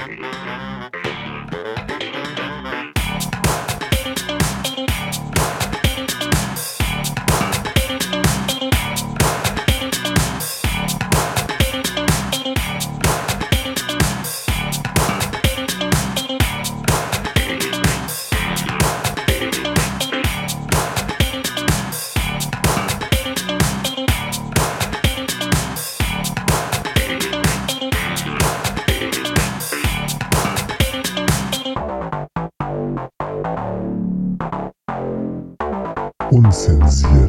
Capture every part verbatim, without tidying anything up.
Unzensiert.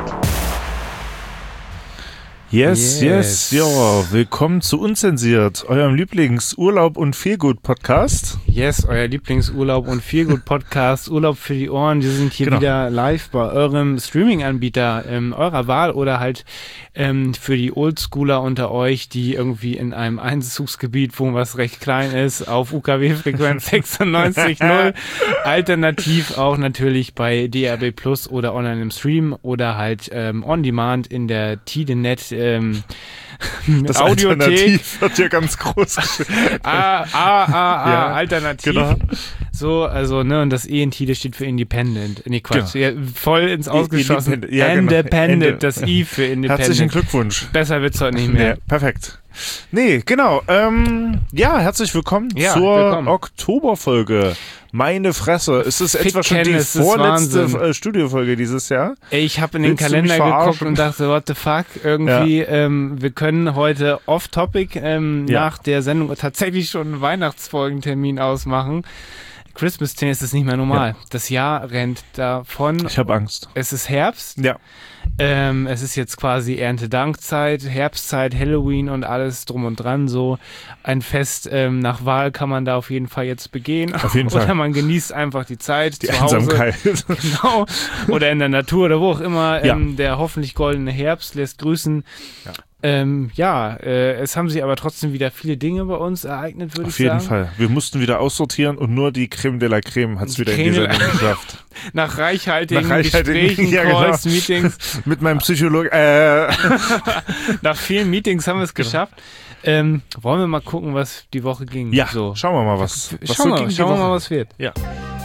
Yes, yes, yes, ja, willkommen zu Unzensiert, eurem Lieblings-Urlaub- und Feelgood-Podcast. Yes, euer Lieblingsurlaub- und Feelgood-Podcast, Urlaub für die Ohren. Wir sind hier genau. wieder live bei eurem Streaming-Anbieter ähm, eurer Wahl oder halt ähm, für die Oldschooler unter euch, die irgendwie in einem Einzugsgebiet wohnen, was recht klein ist, auf U K W-Frequenz sechsundneunzig Komma null. Alternativ auch natürlich bei D A B Plus oder online im Stream oder halt ähm, on demand in der TideNet ähm, das Audiothek. Alternativ wird ja ganz groß geschrieben. A, A, A, A, ja, Alternativ. Genau. So, also, ne, und das E in Tide steht für Independent. Nee, Quatsch. Genau. Ja, voll ins Ausgeschossen. Independent, ja, Independent, genau. das I für Independent. Herzlichen Glückwunsch. Besser wird's heute nicht mehr. Nee, perfekt. Nee, genau. Ähm, ja, herzlich willkommen ja, zur willkommen. Oktoberfolge. Meine Fresse, ist es etwa schon die vorletzte äh, Studiofolge dieses Jahr? Ich habe in den Willst Kalender geguckt und dachte, what the fuck, irgendwie, ja. ähm, wir können heute off-topic ähm, ja. nach der Sendung tatsächlich schon einen Weihnachtsfolgentermin ausmachen. Christmas-Tennis ist das nicht mehr normal. Ja. Das Jahr rennt davon. Ich habe Angst. Es ist Herbst. Ja. Ähm, es ist jetzt quasi Erntedankzeit, Herbstzeit, Halloween und alles drum und dran. So ein Fest ähm, nach Wahl kann man da auf jeden Fall jetzt begehen. Auf jeden oder Fall. man genießt einfach die Zeit die zu Einsamkeit. Hause. Genau. Oder in der Natur oder wo auch immer. Ja. Ähm, der hoffentlich goldene Herbst lässt grüßen. Ja. Ähm, ja, äh, es haben sich aber trotzdem wieder viele Dinge bei uns ereignet, würde ich sagen. Auf jeden Fall. Wir mussten wieder aussortieren und nur die Creme de la Creme hat es wieder Creme in die Sendung geschafft. Nach reichhaltigen, Nach reichhaltigen Gesprächen, ja, Calls, genau. Meetings. Mit meinem Psychologen. Äh. Nach vielen Meetings haben wir es geschafft. Ähm, wollen wir mal gucken, was die Woche ging? Ja, so. schauen wir mal, was, was schauen so wir, ging schauen die wir Woche. mal, was wird. Ja.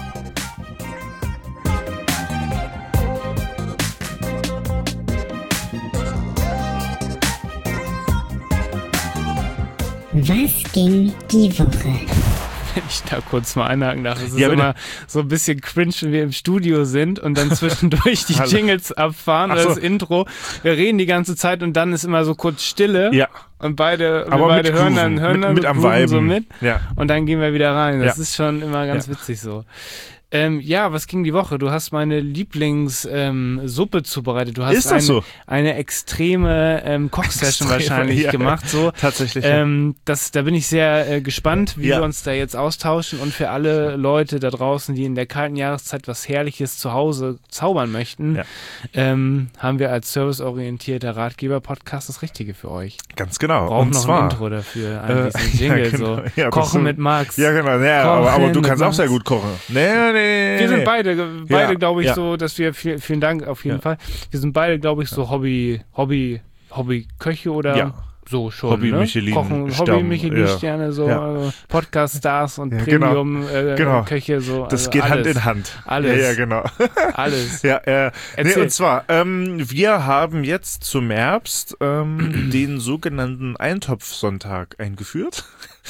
Was ging die Woche? Wenn ich da kurz mal einhaken darf. Es ist ja, immer so ein bisschen cringe, wenn wir im Studio sind und dann zwischendurch die Jingles abfahren oder so. das Intro. Wir reden die ganze Zeit und dann ist immer so kurz Stille. Ja. Und beide, wir Aber beide mit hören Grooven. dann, hören mit, dann mit am grooven Viben. so mit. Ja. Und dann gehen wir wieder rein. Das ja. ist schon immer ganz ja. witzig so. Ähm, ja, was ging die Woche? Du hast meine Lieblingssuppe ähm, zubereitet. Du hast Ist das eine, so? eine extreme ähm, Kochsession Extreme, wahrscheinlich ja. gemacht. So. Tatsächlich. Ähm, das, da bin ich sehr äh, gespannt, wie ja. wir uns da jetzt austauschen. Und für alle Leute da draußen, die in der kalten Jahreszeit was Herrliches zu Hause zaubern möchten, ja. ähm, haben wir als serviceorientierter Ratgeber-Podcast das Richtige für euch. Ganz genau. Brauchen Und noch zwar, ein Intro dafür, ein äh, bisschen Jingle. ja, genau. so. ja, Kochen du, mit Max. Ja, genau. Ja, aber, aber du kannst auch sehr gut kochen. Nee, nee, nee. Wir sind beide, beide ja, glaube ich, ja. so, dass wir, viel, vielen Dank auf jeden ja. Fall, wir sind beide, glaube ich, so Hobby, Hobby, Hobby-Köche oder ja. so schon, Hobby ne? Michelin Kochen, Stamm, Hobby-Michelin-Sterne, ja. so ja. äh, Podcast-Stars und ja, genau. Premium-Köche, äh, genau. Köche, so. Das also geht alles. Hand in Hand. Alles. Ja, ja, genau. Alles. Ja, äh, nee, Erzähl. und zwar, ähm, wir haben jetzt zum Herbst ähm, den sogenannten Eintopfsonntag eingeführt.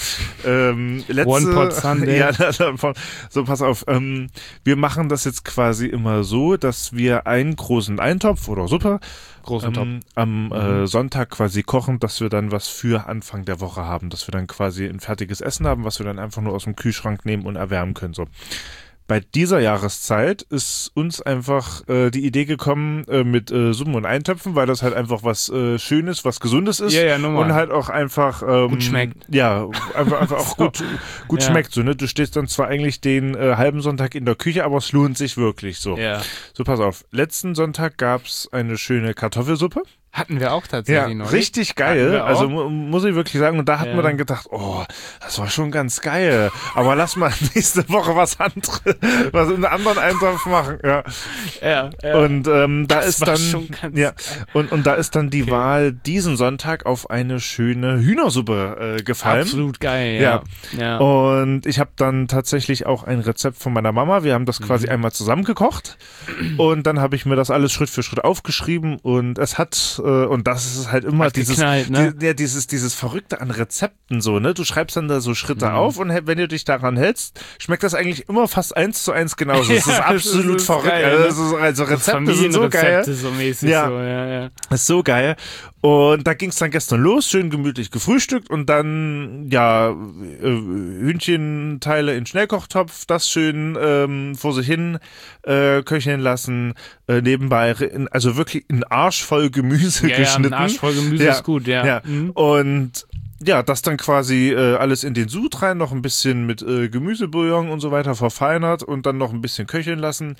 ähm, letzte, One Pot Sunday. Ja, so pass auf. Ähm, wir machen das jetzt quasi immer so, dass wir einen großen Eintopf oder Suppe Großen ähm, am äh, Sonntag quasi kochen, dass wir dann was für Anfang der Woche haben, dass wir dann quasi ein fertiges Essen haben, was wir dann einfach nur aus dem Kühlschrank nehmen und erwärmen können. So. Bei dieser Jahreszeit ist uns einfach äh, die Idee gekommen äh, mit äh, Suppen und Eintöpfen, weil das halt einfach was äh, Schönes, was Gesundes ist Ja, ja, normal. und halt auch einfach ähm, Gut schmeckt. Ja, einfach, einfach auch So. gut, gut Ja. schmeckt. So, ne? Du stehst dann zwar eigentlich den äh, halben Sonntag in der Küche, aber es lohnt sich wirklich so. Ja. So, pass auf. Letzten Sonntag gab's eine schöne Kartoffelsuppe. Hatten wir auch tatsächlich ja, noch. Richtig geil. Also mu- muss ich wirklich sagen. Und da hat ja. man dann gedacht, oh, das war schon ganz geil. Aber lass mal nächste Woche was anderes, was in einem anderen Eintopf machen. Ja. Ja, ja. Und ähm, da das ist war dann schon ganz ja geil. und und da ist dann die Okay. Wahl diesen Sonntag auf eine schöne Hühnersuppe äh, gefallen. Absolut geil. Ja. Ja. ja. Und ich habe dann tatsächlich auch ein Rezept von meiner Mama. Wir haben das quasi Mhm. einmal zusammengekocht und dann habe ich mir das alles Schritt für Schritt aufgeschrieben und es hat äh, und das ist halt immer Hat dieses geknallt, ne? die, ja, dieses dieses Verrückte an Rezepten so, ne? Du schreibst dann da so Schritte Mhm. auf und he- wenn du dich daran hältst, schmeckt das eigentlich immer fast eins zu eins genauso. Es Ja, ist das absolut ist verrückt. geil, also, ne? es ist- also Rezepte sind so geil. Familienrezepte so mäßig Ja. so, ja, ja. Das ist so geil. Und da ging es dann gestern los, schön gemütlich gefrühstückt und dann, ja, äh, Hühnchenteile in Schnellkochtopf, das schön ähm, vor sich hin äh, köcheln lassen, äh, nebenbei, in, also wirklich ein Arsch voll Gemüse Ja, ja, geschnitten. ein Arsch voll Gemüse Ja, ist gut, ja. Ja. Mhm. Und ja, das dann quasi äh, alles in den Sud rein, noch ein bisschen mit äh, Gemüsebouillon und so weiter verfeinert und dann noch ein bisschen köcheln lassen.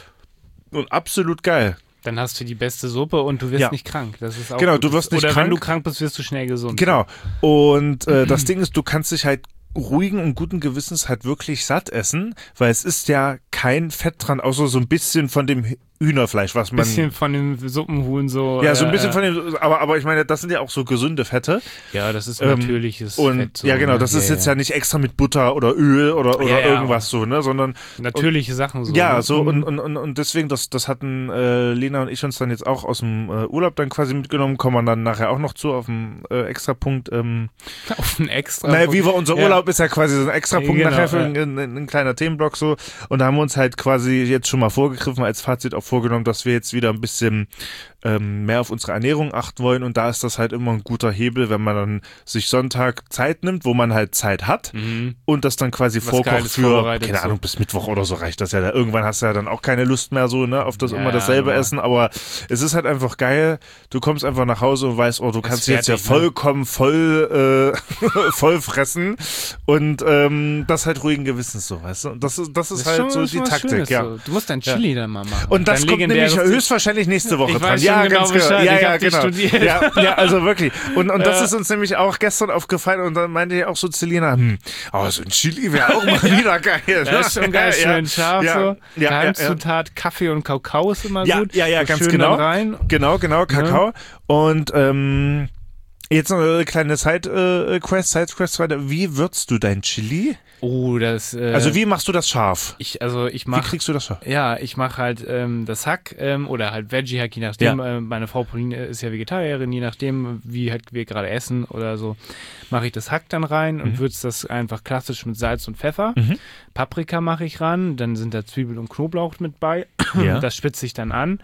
Und absolut geil. Dann hast du die beste Suppe und du wirst Ja. nicht krank. Das ist auch Genau, gut. du wirst nicht Oder krank. wenn du krank bist, wirst du schnell gesund. Genau. Und äh, das Ding ist, du kannst dich halt ruhigen und guten Gewissens halt wirklich satt essen, weil es ist ja kein Fett dran, außer so ein bisschen von dem Hühnerfleisch, was Ein man... bisschen von dem Suppenhuhn so. ja, so ein äh, bisschen äh, von dem, aber, aber ich meine, das sind ja auch so gesunde Fette. Ja, das ist Ähm, natürliches Und Fett. So, ja, genau, ne? das ist jetzt ja nicht extra mit Butter oder Öl oder, oder Ja, ja. irgendwas so, ne, sondern Natürliche Sachen so. ja, ne? so Mhm. und, und, und, und deswegen, das, das hatten äh, Lena und ich uns dann jetzt auch aus dem äh, Urlaub dann quasi mitgenommen, kommen wir dann nachher auch noch zu auf dem äh, Extrapunkt. Ähm, Auf ein extra. naja, wie war unser Ja. Urlaub, ist ja quasi so ein Extrapunkt Genau, nachher für ja. ein, ein, ein kleiner Themenblock so. Und da haben wir uns halt quasi jetzt schon mal vorgegriffen, als Fazit auch vorgenommen, dass wir jetzt wieder ein bisschen ähm, mehr auf unsere Ernährung achten wollen. Und da ist das halt immer ein guter Hebel, wenn man dann sich Sonntag Zeit nimmt, wo man halt Zeit hat Mhm. und das dann quasi Was vorkocht Geiles für, vorbereitet, keine so. Ahnung, bis Mittwoch oder so reicht das ja. Da irgendwann hast du ja dann auch keine Lust mehr so, ne, auf das Ja, immer dasselbe ja, Essen. Aber es ist halt einfach geil. Du kommst einfach nach Hause und weißt, oh, du kannst jetzt ja fertig, ne? vollkommen voll, äh, voll fressen und ähm, das halt ruhigen Gewissens so, weißt du? Und das ist, das ist, Das halt schon- so ist die schon was Taktik, Schönes, ja. so. Du musst dein Ja. Chili dann mal machen. Und das Dein kommt nämlich legendäres- höchstwahrscheinlich nächste Woche Ich dran. weiß Ja, schon genau ganz genau. Bescheid. Ja, Ich ja, hab dich genau. studiert. Ja, ja, also wirklich. Und, und das Ja. ist uns nämlich auch gestern aufgefallen und dann meinte ich auch so zu Lena, hm, aber so ein Chili wäre auch mal wieder geil. Das ist schon geil, Ja, schön scharf ja, so. ja, ja, Geheimzutat, Kaffee und Kakao ist immer Ja, gut. ja, ja, So ganz schön genau. dann rein. Genau, genau, Kakao. Und ähm, jetzt noch eine kleine Side-Quest, Side-Quest weiter. Wie würzt du dein Chili? Oh, das. Äh, Also wie machst du das scharf? ich, also ich Wie mach. kriegst du das scharf? Ja, ich mache halt ähm, das Hack ähm, oder halt Veggie-Hack, je nachdem. Äh, meine Frau Pauline ist ja Vegetarierin, je nachdem, wie halt wir gerade essen oder so, mache ich das Hack dann rein und Mhm. würze das einfach klassisch mit Salz und Pfeffer. Mhm. Paprika mache ich ran, dann sind da Zwiebel und Knoblauch mit bei. Ja. Das spitze ich dann an.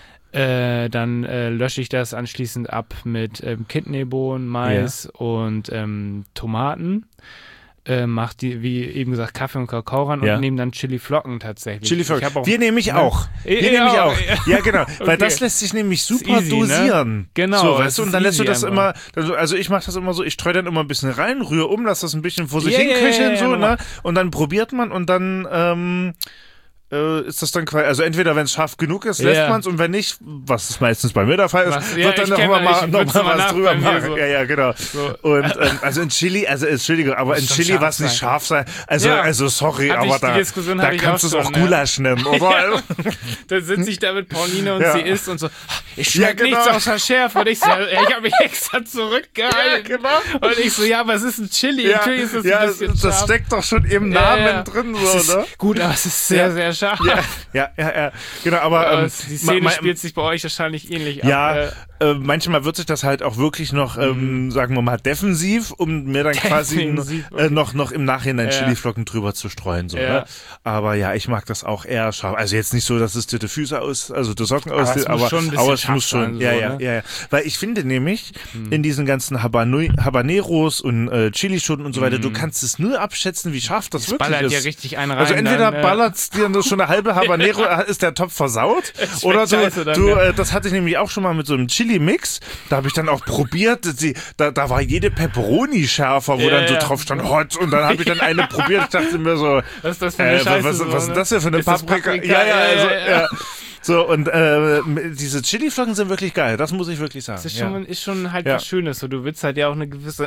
Äh, dann äh, lösche ich das anschließend ab mit ähm, Kidneybohnen, Mais und ähm, Tomaten. Äh, mach die, wie eben gesagt, Kaffee und Kakao ran Ja. und nehme dann Chili-Flocken tatsächlich. Chili Ich hab Flocken. auch- Wir nämlich Ja. auch. Wir Ja, nämlich ja, auch. ja. Ja, genau. Weil Okay. das lässt sich nämlich Ist super easy, ne? dosieren. Genau, So, das weißt du, und ist dann lässt du easy das einfach. immer, also ich mache das immer so, ich streue dann immer ein bisschen rein, rühre um, lass das ein bisschen vor sich Ja, hin ja, köcheln, ja, ja, so, genau. ne? Und dann probiert man und dann, ähm, äh, ist das dann quasi, also entweder wenn es scharf genug ist, lässt Ja. man es und wenn nicht, was ist meistens bei mir der Fall ist, Was- ja, wird dann ich noch kenn mal, das, mal, ich noch würze mal mal was nach drüber bei mir machen. so. Ja, ja, genau. So. Und ähm, also in Chili, also Entschuldigung, aber in Muss schon Chili scharf was nicht sein. scharf sein. Also, Ja. also sorry, Hatte aber ich- die da, Diskussion da hatte ich kannst du auch es auch schon, ja. Gulasch nennen, oder? Dann sitze ich da mit Pauline und Ja. sie isst und so, ich Ja, schmeck genau. nichts außer Schärfe. Und ich so, ja, ich habe mich extra zurückgehalten. Ja, genau. Und ich so, ja, aber es ist ein Chili. Ja, Natürlich ist es ja ein das, bisschen das scharf. steckt doch schon im Ja, Namen ja. drin, Es so, ist ne? gut, aber es ist sehr, Ja. sehr scharf. Ja, ja, ja, ja. Genau, aber Aber ähm, es- die ma- Szene ma- spielt sich bei euch wahrscheinlich ähnlich ja, ab. Äh, äh, manchmal wird sich das halt auch wirklich noch, ähm, sagen wir mal, defensiv, um mir dann quasi Defensiv, äh, noch, noch im Nachhinein Ja. Chiliflocken drüber zu streuen. So, Ja. ne? Aber ja, ich mag das auch eher scharf. Also jetzt nicht so, dass es dir die Füße aus, also die Socken Aber aus, es muss aber, schon ein bisschen aber es scharf muss schon. sein, so, ja, ja, ne? ja, ja. Weil ich finde nämlich, in diesen ganzen Habano- Habaneros und äh, Chilischoten und so weiter, du kannst es nur abschätzen, wie scharf das es wirklich ballert ist. ja richtig einen rein. Also entweder dann, äh, ballert's dir nur schon eine halbe Habanero, ist der Topf versaut, oder du, scheiße dann, du ja. äh, das hatte ich nämlich auch schon mal mit so einem Chili-Mix, da habe ich dann auch probiert, die, da, da war jede Pepperoni schärfer, wo Ja, dann so ja. drauf stand Hot und dann habe ich dann eine probiert, ich dachte mir so, Was ist das für eine äh, Scheiße? was, so, was ist ne? das denn für eine Ist das Paprika? Paprika? Ja, ja, also, Ja, ja, ja. ja. So, und äh, diese Chili-Flocken sind wirklich geil, das muss ich wirklich sagen. Das ist schon, ja. ist schon halt ja. was Schönes. So, du willst halt ja auch eine gewisse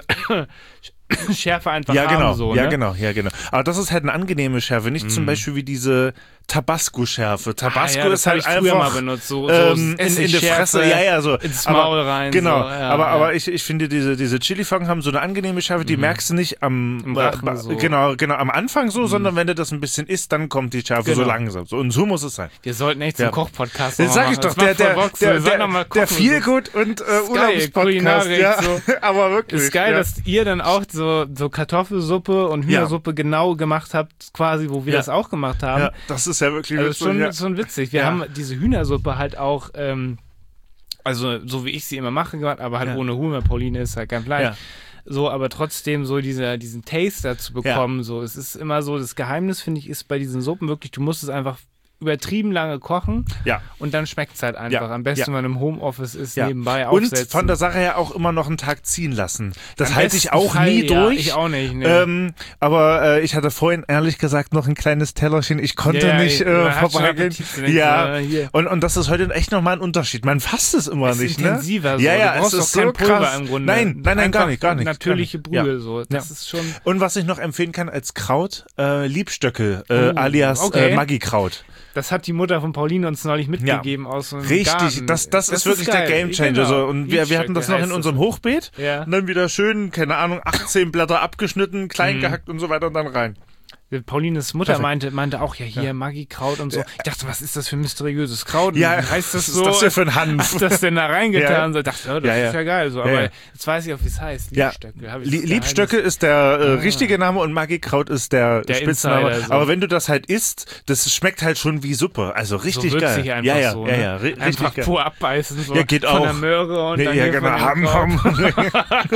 Schärfe einfach ja, genau, haben. So, ja, ne? genau, ja, genau. Aber das ist halt eine angenehme Schärfe, nicht mm. zum Beispiel wie diese Tabasco-Schärfe. Tabasco ah, ja, ist halt ich einfach mal benutzt, so, ähm, so in, in die Fresse, ja, ja, so. ins Maul aber, rein. Genau, so, ja, aber, ja. aber ich, ich finde, diese, diese Chili-Flocken haben so eine angenehme Schärfe, die mm. merkst du nicht am, Im Rachen äh, so. genau, genau, am Anfang so, mm. sondern wenn du das ein bisschen isst, dann kommt die Schärfe genau. so langsam. So, und so muss es sein. Wir sollten echt zum ja. Koch-Podcast machen. Das sag ich doch, der, der, Box, der, der, der Feelgood und äh, Urlaubspodcast. Ja. So. Aber wirklich. Ist geil, ja. dass ihr dann auch so, so Kartoffelsuppe und Hühnersuppe ja. genau gemacht habt, quasi, wo wir ja. das auch gemacht haben. Ja, das ist ja wirklich also witzig, schon, ja. schon witzig. Wir ja. haben diese Hühnersuppe halt auch, ähm, also so wie ich sie immer mache, gemacht, aber halt ja. ohne Huhn, weil Pauline ist halt kein Fleisch. Ja. So, aber trotzdem so dieser, diesen Taster zu bekommen, ja. so. Es ist immer so, das Geheimnis, finde ich, ist bei diesen Suppen wirklich, du musst es einfach übertrieben lange kochen ja. und dann schmeckt es halt einfach. Ja. Am besten, ja. wenn man im Homeoffice ist, ja. nebenbei aufsetzen. Und von der Sache her auch immer noch einen Tag ziehen lassen. Das Am halte ich auch Fall, nie ja, durch. Ich auch nicht. Nee. Ähm, aber äh, ich hatte vorhin ehrlich gesagt noch ein kleines Tellerchen. Ich konnte ja, nicht äh, vorbereiten. Ja, so, und, und das ist heute echt nochmal ein Unterschied. Man fasst es immer es nicht. Ist intensiver ne? so. Ja, ja, du brauchst es auch ist kein so Pulver krass. im Grunde. Nein, nein, nein, gar nicht, gar nicht. Natürliche Brühe, ja. so. Das ja. ist schon. Und was ich noch empfehlen kann als Kraut, äh, Liebstöcke, äh, oh, alias okay. äh, Maggi-Kraut. Das hat die Mutter von Pauline uns neulich mitgegeben ja. aus so einem Richtig, Garten. das, das, das ist wirklich ist der Gamechanger. Genau. So. Und wir, wir hatten das noch in unserem Hochbeet. Ja. Und dann wieder schön, keine Ahnung, achtzehn Blätter abgeschnitten, klein mhm. gehackt und so weiter und dann rein. Paulines Mutter meinte, meinte auch, ja, hier ja. Maggi-Kraut und so. Ich dachte, was ist das für ein mysteriöses Kraut? Ja, heißt das was so? ist das denn für ein Hanf? Hast das denn da reingetan? Ja. So, ich dachte, oh, das ja, ja. ist ja geil. So. Ja, Aber ja. jetzt weiß ich auch, wie es heißt. Liebstöcke. Ja. Liebstöcke ist der äh, ah. richtige Name und Maggi-Kraut ist der, der Spitzname. Insider, so. Aber wenn du das halt isst, das schmeckt halt schon wie Suppe. Also richtig so geil. Sich einfach ja, ja, so, ja, ne? ja, richtig einfach geil. pur abbeißen. So ja, geht von auch. der Möhre und ja, dann ja, hier genau. von Ham, ham.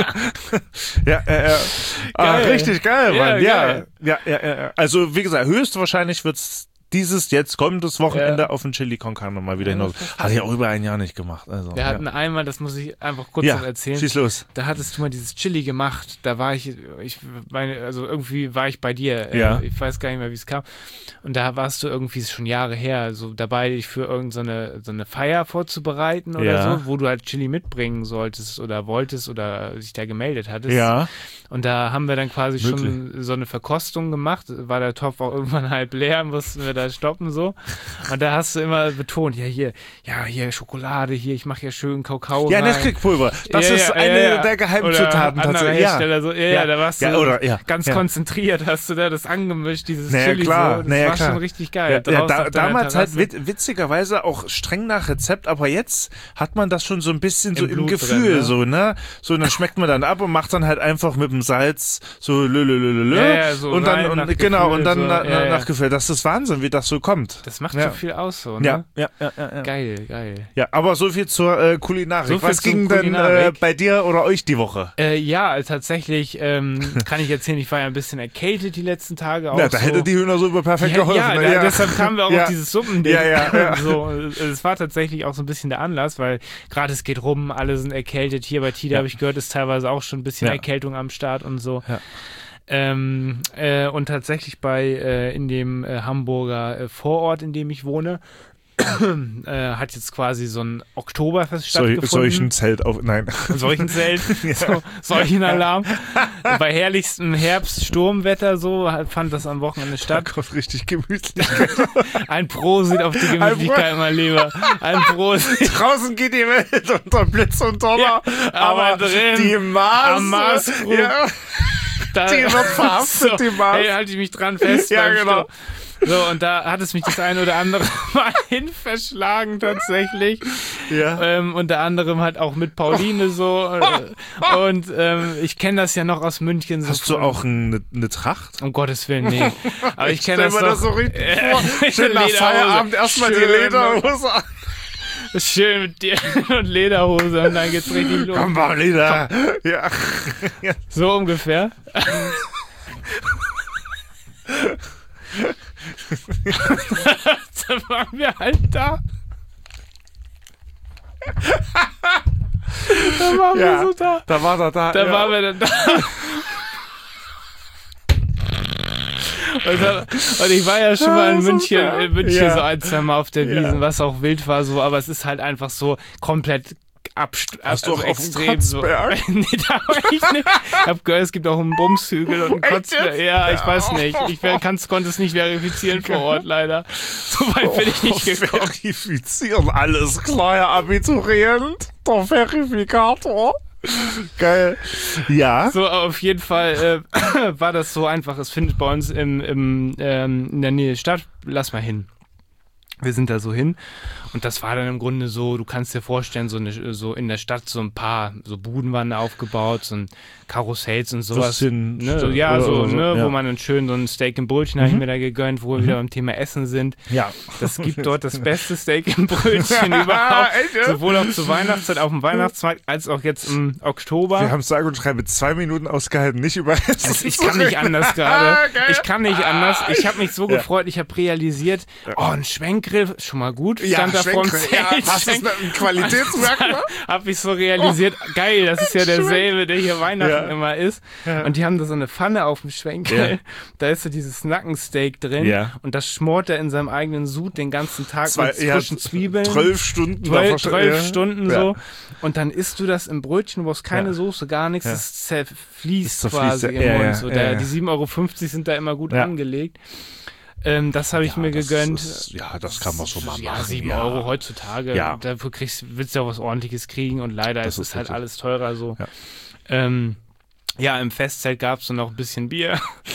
ja, äh, äh. Ah, richtig geil, ja, Mann. Ja, geil. Ja, ja, ja. Also wie gesagt, höchstwahrscheinlich wird's dieses jetzt kommendes Wochenende ja. auf den Chili con Carne mal wieder ja, hinaus. Hatte ich auch über ein Jahr nicht gemacht. Also, Wir ja. hatten einmal, das muss ich einfach kurz ja, noch erzählen. Schieß los. Da hattest du mal dieses Chili gemacht. Da war ich, ich meine, also irgendwie war ich bei dir. Ja. Äh, ich weiß gar nicht mehr, wie es kam. Und da warst du irgendwie schon Jahre her, so dabei, dich für irgendeine so eine Feier vorzubereiten oder ja. so, wo du halt Chili mitbringen solltest oder wolltest oder dich da gemeldet hattest. Ja. Und da haben wir dann quasi Möglich. schon so eine Verkostung gemacht. War der Topf auch irgendwann halb leer, mussten wir da stoppen so. Und da hast du immer betont, ja hier, ja hier Schokolade, hier, ich mache ja schön Kakao Ja, rein. Nesquik-Pulver. Das ja, ist ja, eine ja, ja. der Geheimzutaten tatsächlich. Ja. So, ja, ja, da warst du ja, oder, ja, ganz ja. konzentriert, hast du da das angemischt, dieses naja, Chili klar, so. Das naja, war klar. schon richtig geil. Ja, ja, da, damals halt wit- witzigerweise auch streng nach Rezept, aber jetzt hat man das schon so ein bisschen so im, im Gefühl, drin, ne? so, ne? So, und dann schmeckt man dann ab und macht dann halt einfach mit dem Salz so lö, lö, lö, lö, ja, ja, so und dann, und, Gefühl, genau, und dann so. na, ja, ja. nach Gefühl. Das ist Wahnsinn, wie das so kommt. Das macht ja. schon viel aus, so, ne? Ja, ja, ja, ja, ja. Geil, geil. Ja, aber so viel zur äh, Kulinarik. So viel Was ging zur denn äh, bei dir oder euch die Woche? Äh, ja, tatsächlich ähm, kann ich erzählen, ich war ja ein bisschen erkältet die letzten Tage auch. Ja, da so. hätte die Hühnersuppe perfekt ja, geholfen. Ja, ne? da, ja, deshalb kamen wir auch ja. auf dieses Suppending. Ja, ja, ja. So, es war tatsächlich auch so ein bisschen der Anlass, weil gerade es geht rum, alle sind erkältet. Hier bei Tida ja. habe ich gehört, ist teilweise auch schon ein bisschen ja. Erkältung am Start und so. Ja. Ähm, äh, und tatsächlich bei äh, in dem äh, Hamburger äh, Vorort, in dem ich wohne, äh, hat jetzt quasi so ein Oktoberfest stattgefunden. Solchen Zelt auf, nein. Solchen Zelt, ja. so, solchen Alarm. Bei herrlichstem Herbst-Sturmwetter so fand das am Wochenende statt. Da kommt richtig gemütlich. Ein Prosit auf die Gemütlichkeit, mein Lieber. Ein Prosit. Draußen geht die Welt unter Blitz und Donner, ja, aber, aber drin, die Mars, am Mars ja, da, die wird verhaftet, so, die Mars. Hey, halte ich mich dran fest. Ja, genau. Sturm. So, und da hat es mich das eine oder andere Mal hin verschlagen tatsächlich. Ja. Ähm, unter anderem halt auch mit Pauline so. Äh, und ähm, ich kenne das ja noch aus München. So Hast von, du auch eine ne Tracht? Um Gottes Willen, nee. Aber ich kenne das mir doch. das so richtig vor. Äh, Schön nach Feierabend erstmal die Lederhose an. Schön mit dir und Lederhose und dann geht's richtig los. Komm, Paulina. Ja. So ungefähr. Dann waren wir halt da. Da waren ja, wir so da. Da war er da. Da ja. waren wir dann da. Und, dann, und ich war ja schon mal in München, in München ja. so ein, zwei Mal auf der Wiesn, ja. was auch wild war, so, aber es ist halt einfach so komplett Abst Hast also du auch extrem auf so. Nee, da war ich nicht. Ich hab gehört, es gibt auch einen Bumshügel und einen Kotzberg. Ja, ich weiß nicht. Ich konnte es nicht verifizieren vor Ort, leider. So weit bin ich nicht gekommen. Verifizieren, alles klar, Herr Abiturient. Der Verifikator. Geil. Ja. So, auf jeden Fall äh, war das so einfach. Es findet bei uns im, im, ähm, in der Nähe statt. Lass mal hin. Wir sind da so hin und das war dann im Grunde so, du kannst dir vorstellen, so, eine, so in der Stadt so ein paar so Buden waren aufgebaut, so ein Karussells und sowas. Bisschen, ne? so, ja, so, so, ne, ja. wo man dann schön so ein Steak im Brötchen Mhm. habe ich mir da gegönnt, wo wir Mhm. wieder beim Thema Essen sind. Ja. Das gibt dort das beste Steak im Brötchen überhaupt. Sowohl auch zur Weihnachtszeit auf dem Weihnachtsmarkt als auch jetzt im Oktober. Wir haben sage und schreibe zwei Minuten ausgehalten, nicht über Essen. Also ich kann nicht anders gerade. Ich kann nicht anders. Ich habe mich so Ja. gefreut. Ich habe realisiert, oh, ein Schwenkgrill, schon mal gut. Ja, Stand da vorm Schwenkgrill. Ja, Zelt. was ist ein Qualitätsmerkmal? Habe ich so realisiert, geil, das ist ja derselbe, der hier Weihnachten Ja. immer ist. Ja. Und die haben da so eine Pfanne auf dem Schwenkgrill. Ja. Da ist so dieses Nackensteak drin. Ja. Und das schmort er in seinem eigenen Sud den ganzen Tag Zwei- mit ja, frischen Zwiebeln. Zwölf Stunden. Zwölf, da zwölf ja. Stunden Ja. so. Und dann isst du das im Brötchen, wo es keine Ja. Soße, gar nichts. Ja. Es zerfließt Es zerfließt, quasi ja, im ja, Mund. ja, So. ja, Der, ja. Die sieben Euro fünfzig sind da immer gut Ja. angelegt. Ähm, das habe ich Ja, mir das gegönnt. Ist, ja, das kann man so mal Ja, machen. sieben ja. Euro heutzutage. Ja. Dafür kriegst, willst du ja was Ordentliches kriegen und leider Das ist es ist halt richtig. alles teurer so. Ja. Ähm, ja, im Festzelt gab es so noch ein bisschen Bier.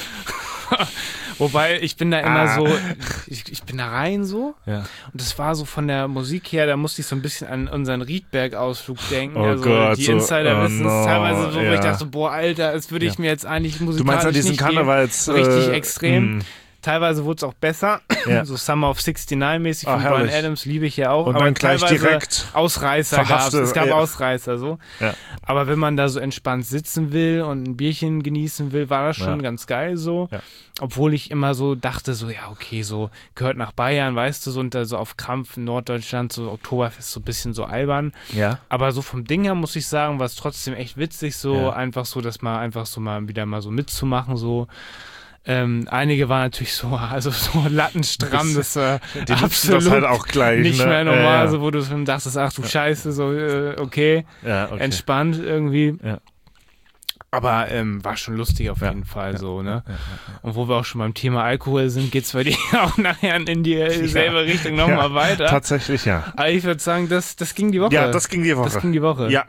Wobei, ich bin da immer Ah. so, ich, ich bin da rein so Ja. und das war so von der Musik her, da musste ich so ein bisschen an unseren Riedberg-Ausflug denken. Oh also Gott, die so, Insider oh wissen es no, teilweise so, wo ja. ich dachte, boah, Alter, das würde ich Ja. mir jetzt eigentlich musikalisch Du meinst an diesen nicht geben. Karnevals... Richtig äh, extrem. mh. Teilweise wurde es auch besser, Ja. so Summer of sixty-nine mäßig von Ah, Bryan herrlich. Adams, liebe ich ja auch. Und aber dann gleich teilweise direkt Ausreißer gab es. verhaftet, Es gab ja. Ausreißer so. Ja. Aber wenn man da so entspannt sitzen will und ein Bierchen genießen will, war das schon Ja. ganz geil so. Ja. Obwohl ich immer so dachte, so ja okay, so gehört nach Bayern, weißt du, so und da so auf Krampf in Norddeutschland, so Oktoberfest so ein bisschen so albern. Ja. Aber so vom Ding her muss ich sagen, war es trotzdem echt witzig, so Ja. einfach so, dass mal einfach so mal wieder mal so mitzumachen, so. Ähm, einige waren natürlich so, also so lattenstramm, das war Die nutzen absolut das halt auch gleich. nicht ne? mehr normal, Ja, ja. so wo du schon dachtest, ach du Scheiße, so äh, okay, Ja, okay. entspannt irgendwie. Ja. Aber ähm, war schon lustig auf Ja. jeden Fall so, ne? Ja, ja, Und wo wir auch schon beim Thema Alkohol sind, geht's bei dir auch nachher in dieselbe Ja. Richtung nochmal Ja, weiter. Tatsächlich, ja. Aber ich würde sagen, das, das ging die Woche. Ja, das ging die Woche. Das ging die Woche. Ja.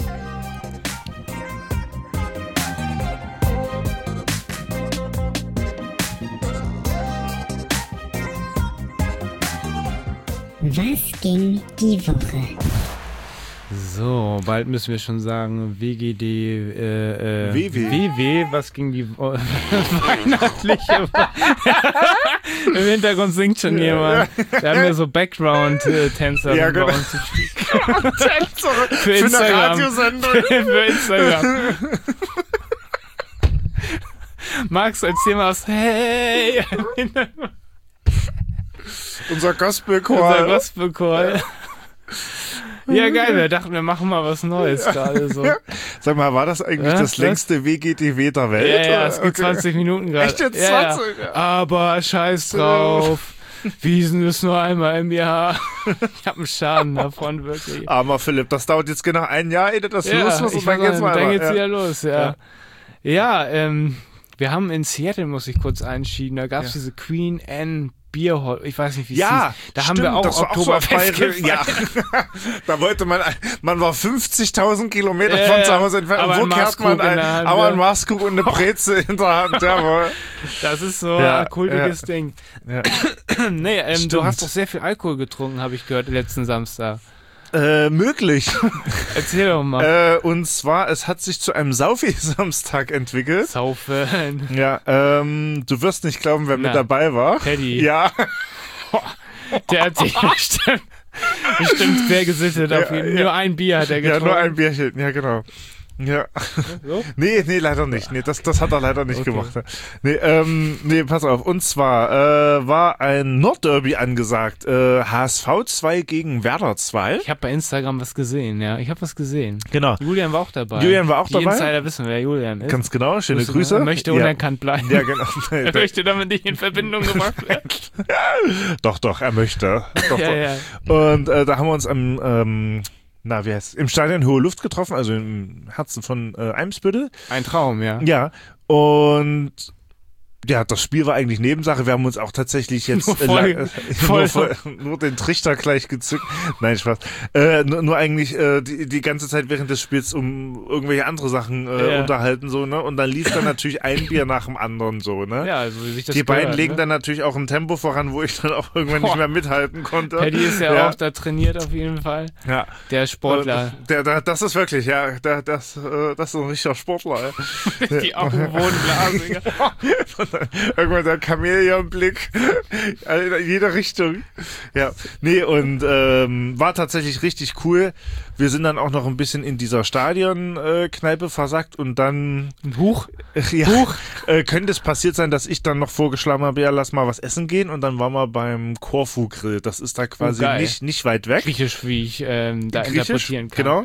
Was ging die Woche? So, bald müssen wir schon sagen, W G D, äh, äh, W W. W W, was ging die Wo- weihnachtliche Im Hintergrund singt schon jemand. Wir haben ja so Background-Tänzer Ja, bei genau. uns im Spiel. Für, Für eine Instagram. Radiosendung. Für Instagram. Max, erzähl mal was. Hey! Unser Gospelchor. Unser Gospelchor. Ja, geil, wir dachten, wir machen mal was Neues gerade so. Sag mal, war das eigentlich Ja, das was? längste W G D W der Welt? Ja, ja, es geht Okay. zwanzig Minuten gerade. Echt jetzt Ja, zwanzig? ja. Aber scheiß drauf. Wiesen ist nur einmal im Jahr. Ich hab einen Schaden davon, wirklich. Armer Philipp, das dauert jetzt genau ein Jahr, ehe das Ja, los ist ich und dann weiß geht's nicht, weiter. dann geht's ja. wieder los, ja. Ja, ähm, wir haben in Seattle, muss ich kurz einschieben, da gab's Ja. diese Queen Anne Bierhol, ich weiß nicht, wie es Ja, hieß. Da stimmt, haben wir auch das war auch so auf Oktoberfest Bayerisch- Ja, gefeiert. da wollte man, man war fünfzigtausend Kilometer Ja, von ja, zu Hause entfernt. aber Und wo ein kehrt man Maßkrug in ein? der Hand, Aber ja. ein Maßkrug und eine Breze in der Hand, jawohl. Das ist so Ja, ein kultiges ja. Ding. Ja. Nee, ähm, du Stimmt. hast doch sehr viel Alkohol getrunken, habe ich gehört, letzten Samstag. Äh, möglich. Erzähl doch mal. äh, und zwar, es hat sich zu einem Saufi-Samstag entwickelt. Saufen. Ja, ähm, du wirst nicht glauben, wer Na, mit dabei war. Paddy. Ja, Der hat sich bestimmt, bestimmt sehr gesittet. Auf Ja, jeden. ja. Nur ein Bier hat er ja, getrunken. nur ein Bierchen, ja genau. Ja. So? Nee, nee, leider nicht. Nee, das, das hat er leider nicht Okay. gemacht. Nee, ähm, nee, pass auf. Und zwar äh, war ein Nordderby angesagt. Äh, H S V zwei gegen Werder zwei. Ich habe bei Instagram was gesehen, ja. Ich habe was gesehen. Genau. Julian war auch dabei. Julian war auch Die dabei. Insider wissen, wer Julian ist. Ganz genau. Schöne Grüße, Grüße. Er möchte ja. unerkannt bleiben. Ja, genau. Er möchte damit nicht in Verbindung gebracht werden. Doch, doch, er möchte. Doch, ja, doch. ja. Und äh, da haben wir uns am, ähm, na, wie heißt es? Im Stadion Hohe Luft getroffen, also im Herzen von äh, Eimsbüttel. Ein Traum, ja. Ja, und ja, das Spiel war eigentlich Nebensache. Wir haben uns auch tatsächlich jetzt Nur voll- äh, voll- nur, voll, nur den Trichter gleich gezückt. Nein, Spaß. Äh, nur, nur eigentlich äh, die, die ganze Zeit während des Spiels um irgendwelche andere Sachen äh, Ja. unterhalten, so, ne? Und dann lief dann natürlich ein Bier nach dem anderen, so, ne? Ja, also wie sich das Die beiden gehört, legen ne? dann natürlich auch ein Tempo voran, wo ich dann auch irgendwann nicht Boah. mehr mithalten konnte. Paddy ist ja, ja auch da trainiert auf jeden Fall. Ja. Der Sportler. Äh, Der, der, das ist wirklich, ja, der, das, äh, das ist ein richtiger Sportler. Ja. Die Augen wurden glasig. Irgendwann der Chamäleonblick in jede Richtung. Ja, nee, und ähm, war tatsächlich richtig cool. Wir sind dann auch noch ein bisschen in dieser Stadionkneipe äh, versackt und dann Huch. ja, Huch. Äh, könnte es passiert sein, dass ich dann noch vorgeschlagen habe, ja, lass mal was essen gehen und dann waren wir beim Korfu Grill. Das ist da quasi Oh, geil. nicht, nicht weit weg. Griechisch, wie ich ähm, da Griechisch, interpretieren kann. genau.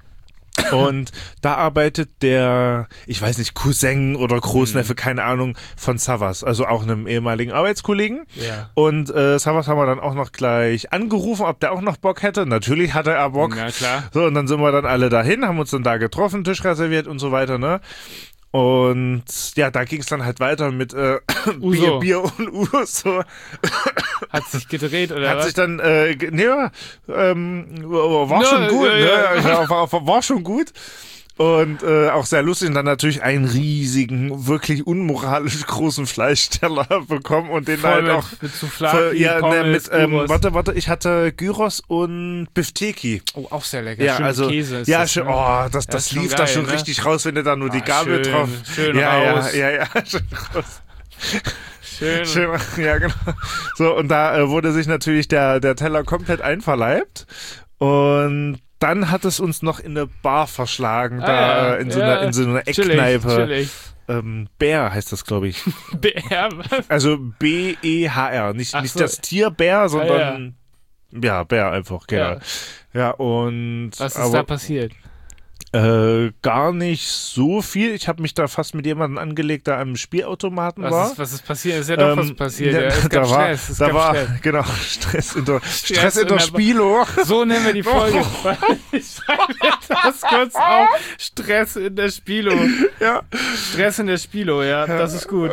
Und da arbeitet der, ich weiß nicht, Cousin oder Großneffe, keine Ahnung, von Savas, also auch einem ehemaligen Arbeitskollegen. Ja. Und äh, Savas haben wir dann auch noch gleich angerufen, ob der auch noch Bock hätte. Natürlich hatte er Bock. Na klar. So, und dann sind wir dann alle dahin, haben uns dann da getroffen, Tisch reserviert und so weiter, ne? Und ja, da ging es dann halt weiter mit äh, Bier, Uso. Bier und Uso. So. Hat sich gedreht oder Hat was? sich dann, äh, ge- nee, ähm, war Nö, schon gut, ja, ne? ja. Ja, war, war schon gut. Und äh, auch sehr lustig und dann natürlich einen riesigen, wirklich unmoralisch großen Fleischteller bekommen und den Voll halt mit, auch mit voll, Souflaki, ja, ne, Pommes, mit, ähm, Gyros. warte, warte, ich hatte Gyros und Bifteki. Oh, auch sehr lecker. Ja, Schön mit also, Käse ist ja, das, schön, ne? oh, das, Ja, das ist schon lief da geil, schon ne? richtig raus, wenn du da nur die Ah, Gabel schön, drauf. schön ja, raus. ja, ja, ja, schön raus. Schön. Schön, ja, genau. So, und da äh, wurde sich natürlich der, der Teller komplett einverleibt. Und dann hat es uns noch in eine Bar verschlagen, Ah, da ja. äh, in, so Ja, einer, in so einer chillig, Eckkneipe. chillig. Ähm, Bär heißt das, glaube ich. Bär, was? Also B E H R. Nicht, Ach nicht so. das Tier Bär, sondern ja, Bär einfach, genau. Ja. Ja, und Was ist aber, da passiert? Äh, gar nicht so viel. Ich habe mich da fast mit jemandem angelegt, der am Spielautomaten war. Was ist, was ist passiert? Ist ja doch was Ähm, passiert. ja, Ja, es gab da war, Stress. Es da gab war, Stress. genau, Stress in der, Stress in in der der- Spielo. So nennen wir die Folge. Ich schreibe mir das kurz auf. Stress in der Spilo. Ja. Stress in der Spilo, ja, das ist gut.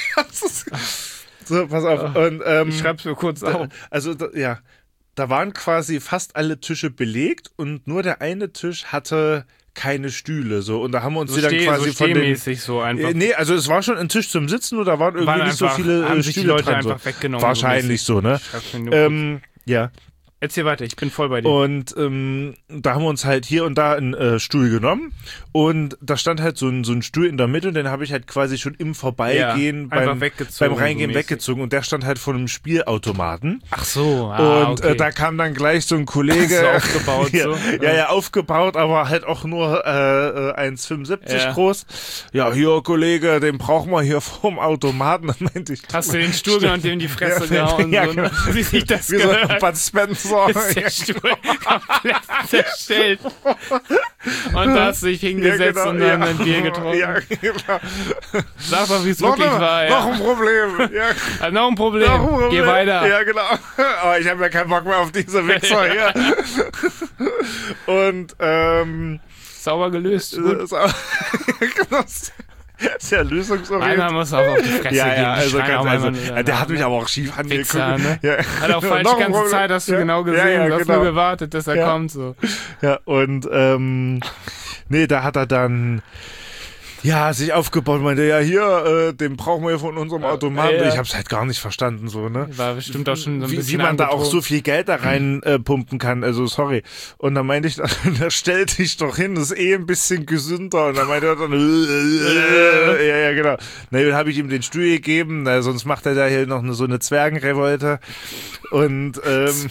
So, pass auf. Und, ähm, Ich schreib's mir kurz da, auf. also, da, ja, da waren quasi fast alle Tische belegt und nur der eine Tisch hatte keine Stühle, so. Und da haben wir uns So, die dann steh, quasi so von den, stehmäßig so einfach. Äh, nee, also es war schon ein Tisch zum Sitzen, nur da waren irgendwie Waren nicht so einfach- viele äh, haben sich die Stühle Leute dran. einfach So. weggenommen. Wahrscheinlich so, ne? Schreib's mir nur kurz. Ähm, ja. Erzähl weiter, ich bin voll bei dir. Und ähm, da haben wir uns halt hier und da einen äh, Stuhl genommen und da stand halt so ein, so ein Stuhl in der Mitte und den habe ich halt quasi schon im Vorbeigehen Ja, einfach beim, weggezogen, beim Reingehen so mäßig. weggezogen und der stand halt vor einem Spielautomaten. Ach so, ah, und okay. äh, da kam dann gleich so ein Kollege. So aufgebaut, ja, so. ja, ja, aufgebaut, aber halt auch nur äh, äh, eins Komma fünfundsiebzig Ja. groß. Ja, hier, Kollege, den brauchen wir hier vorm Automaten. Dann meinte ich, Hast du den Stuhl genommen und dem in die Fresse Ja, gehauen? ja, so, genau. ne? Wie sich das wie so gehört. Bud Spencer. Ist der Stuhl komplett zerstellt. Und da hast du dich hingesetzt Ja, genau, und dann ja. ein Bier getrunken. Ja, genau. Sag doch, wie es Noch, wirklich noch, war. noch Ja. ein Problem. Ja, Ah, noch ein Problem. noch ein Problem. Geh weiter. Ja, genau. Aber ich habe ja keinen Bock mehr auf diese Wichser hier. Und, ähm, Sauber gelöst. Gut. ist auch- genau, sehr lösungsorientiert. Einmal muss auch auf die Fresse Ja, gehen. ja, Die also schreien ganz auch also, einmal nur ja, der hat danach, mich ne? aber auch schief angeguckt. Wichser, ne? Ja. Hat auch falsch Noch die ein ganze Problem. Zeit, hast du ja. genau gesehen. Ja, ja, du hast genau. nur gewartet, dass er Ja. kommt. So. Ja, und ähm, nee, da hat er dann Ja, sich aufgebaut, meinte, ja, hier, äh, den brauchen wir von unserem Automaten. Ja, ja. Ich hab's halt gar nicht verstanden, so, ne? War bestimmt auch schon so ein wie, bisschen wie man da auch angetrunken. so viel Geld da rein äh, pumpen kann, also sorry. Und dann meinte ich, dann, da stell dich doch hin, das ist eh ein bisschen gesünder. Und dann meinte er dann, äh, ja, ja, genau. Na, dann habe ich ihm den Stuhl gegeben, na, sonst macht er da hier noch eine, so eine Zwergenrevolte. Und, ähm,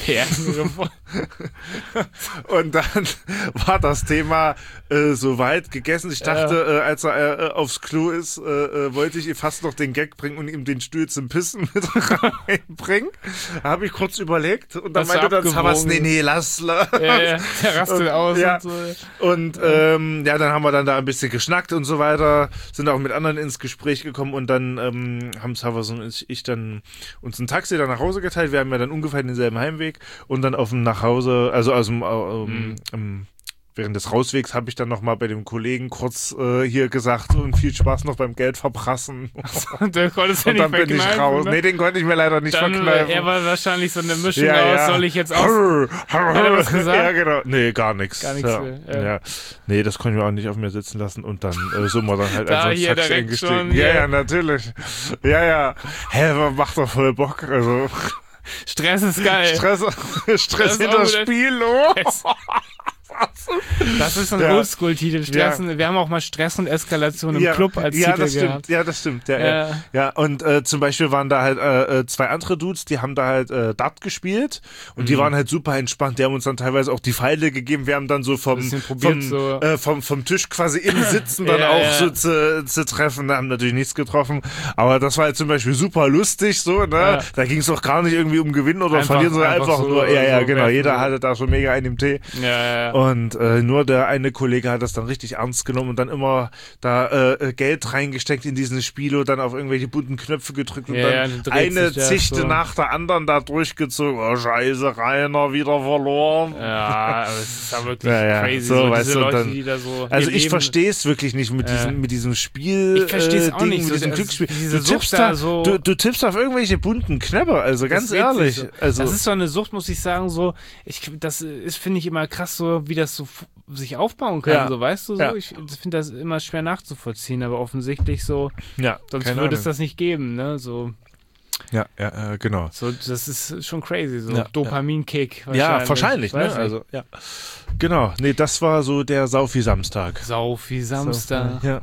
und dann war das Thema äh, soweit gegessen. Ich dachte, ja. äh, als er äh, aufs Klo ist, äh, äh, wollte ich ihm fast noch den Gag bringen und ihm den Stuhl zum Pissen mit reinbringen. Da habe ich kurz überlegt und dann meinte dann Zawas, nee, nee, lass. lass. Ja, ja, der rastet aus ja. und so. Und ähm, ja, dann haben wir dann da ein bisschen geschnackt und so weiter, sind auch mit anderen ins Gespräch gekommen und dann ähm, haben Zawas und ich dann uns ein Taxi dann nach Hause geteilt. Wir haben ja dann ungefähr denselben Heimweg und dann auf dem Nachhause, also aus dem ähm, ähm, während des Rauswegs habe ich dann nochmal bei dem Kollegen kurz äh, hier gesagt und viel Spaß noch beim Geld verprassen. Der konntest du und nicht dann bin ich raus. Ne? Nee, den konnte ich mir leider nicht dann, verkneifen. Er war wahrscheinlich so eine Mischung ja, aus, ja. soll ich jetzt auch... Hat er was gesagt? Ja, genau. Nee, gar nichts. Gar nichts. Ja. Ja. Ja. Nee, das konnte ich auch nicht auf mir sitzen lassen und dann äh, sind wir dann halt da einfach hier Taxi direkt eingestiegen. schon, ja, ja. ja, natürlich. Ja, ja. Hä, macht doch voll Bock. Also Stress ist geil. Stress, Stress hinter das Spiel, oh. Das ist so ein ja. Oldschool-Titel. Ja. Wir haben auch mal Stress und Eskalation im ja. Club als ja, Titel das gehabt. Stimmt. Ja, das stimmt. Ja, ja. ja. ja. Und äh, zum Beispiel waren da halt äh, zwei andere Dudes, die haben da halt äh, Dart gespielt und mhm. die waren halt super entspannt. Die haben uns dann teilweise auch die Pfeile gegeben. Wir haben dann so vom, vom, so. äh, vom, vom Tisch quasi im Sitzen dann ja, auch ja. so zu, zu treffen. Da haben natürlich nichts getroffen. Aber das war halt zum Beispiel super lustig so. Ne? Ja. Da ging es auch gar nicht irgendwie um Gewinnen oder einfach, Verlieren, sondern einfach, einfach so, nur, ja, ja, so genau. Jeder so. hatte da schon mega einen im Tee. Ja, ja, ja. Und äh, nur der eine Kollege hat das dann richtig ernst genommen und dann immer da äh, Geld reingesteckt in diesen Spielo, dann auf irgendwelche bunten Knöpfe gedrückt und ja, dann ja, eine sich, Zichte ja, so. nach der anderen da durchgezogen. Oh, scheiße, Rainer, wieder verloren. Ja, aber es ist ja wirklich ja, ja. crazy. So, so weißt diese du, Leute, dann, die da so also ich leben. verstehe es wirklich nicht mit, äh, diesem, mit diesem Spiel. Ich verstehe es auch Ding, nicht. Mit so, diesem das, Glücksspiel. diese Du tippst, da, so du, du tippst auf irgendwelche bunten Knöpfe, also ganz ehrlich. So. Also, das ist so eine Sucht, muss ich sagen, so, ich, das ist, finde ich, immer krass, so wie das so sich aufbauen kann, ja. so, weißt du, so. Ja. Ich finde das immer schwer nachzuvollziehen, aber offensichtlich so, ja, sonst würde Ahnung. es das nicht geben, ne, so. Ja, ja, äh, genau. So, das ist schon crazy, so ja, Dopaminkick. Wahrscheinlich. Ja, wahrscheinlich, ne? Also, ja. Genau, nee, das war so der Saufi-Samstag. Saufi-Samstag. Ja.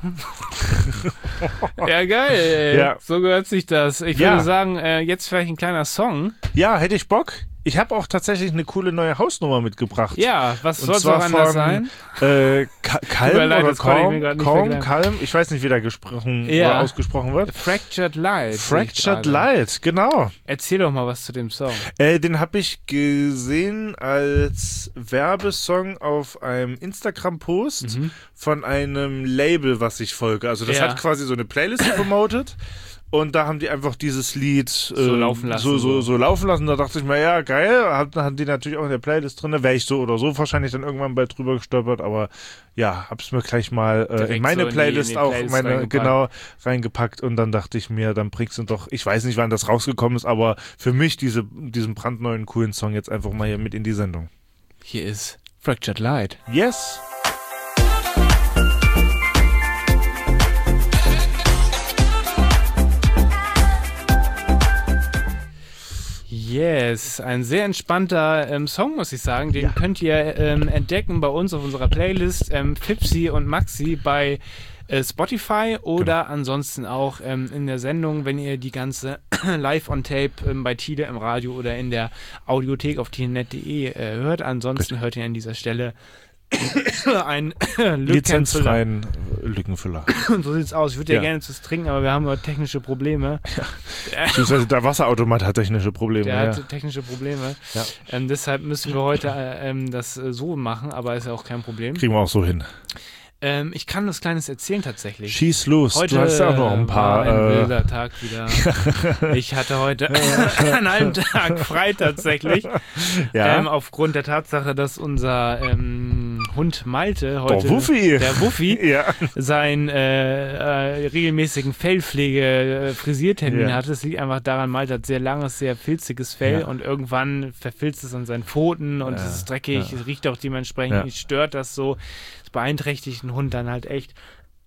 ja, geil, ey. Ja. So gehört sich das. Ich ja. würde sagen, äh, jetzt vielleicht ein kleiner Song. Ja, hätte ich Bock. Ich habe auch tatsächlich eine coole neue Hausnummer mitgebracht. Ja, was soll es auch anders sein? Äh, Ka Kalm oder Kalm, Kalm, Kalm, ich weiß nicht, wie da gesprochen ja. oder ausgesprochen wird. Fractured Light. Fractured Light, genau. Erzähl doch mal was zu dem Song. Äh, den habe ich gesehen als Werbesong auf einem Instagram-Post mhm. von einem Label, was ich folge. Also das ja. hat quasi so eine Playlist promotet. Und da haben die einfach dieses Lied äh, so laufen lassen. So, so, so laufen lassen. Da dachte ich mir, ja, geil. Hat, hat die natürlich auch in der Playlist drin. Wäre ich so oder so wahrscheinlich dann irgendwann bald drüber gestolpert. Aber ja, hab's mir gleich mal äh, in meine so in Playlist die, in die auch Playlist meine, reingepackt. genau reingepackt. Und dann dachte ich mir, dann bringst du doch, ich weiß nicht, wann das rausgekommen ist, aber für mich diese, diesen brandneuen, coolen Song jetzt einfach mal hier mit in die Sendung. Hier ist Fractured Light. Yes! Yes, ein sehr entspannter ähm, Song, muss ich sagen. Den ja. könnt ihr ähm, entdecken bei uns auf unserer Playlist ähm, Fipsi und Maxi bei äh, Spotify oder genau. ansonsten auch ähm, in der Sendung, wenn ihr die ganze live on Tape ähm, bei Tide im Radio oder in der Audiothek auf tidenet punkt de äh, hört. Ansonsten Richtig. hört ihr an dieser Stelle einen lizenzfreien Lückenfüller. So sieht's aus. Ich würde ja. ja gerne was trinken, aber wir haben heute technische Probleme. Ja. Beziehungsweise der Wasserautomat hat technische Probleme. Der ja. hat technische Probleme. Ja. Ähm, deshalb müssen wir heute äh, ähm, das äh, so machen, aber ist ja auch kein Problem. Kriegen wir auch so hin. Ähm, ich kann was Kleines erzählen tatsächlich. Schieß los, heute du hast ja auch noch ein paar. War ein äh, wilder Tag wieder. Ich hatte heute einen halben Tag frei tatsächlich. Ja. Ähm, aufgrund der Tatsache, dass unser ähm, Hund Malte heute, der Wuffi, der Wuffi ja. seinen äh, äh, regelmäßigen Fellpflege-Frisiertermin ja. hatte. Es liegt einfach daran, Malte hat sehr langes, sehr filziges Fell ja. und irgendwann verfilzt es an seinen Pfoten und ja. es ist dreckig, ja. es riecht auch dementsprechend, ja. stört das so. Es beeinträchtigt einen Hund dann halt echt.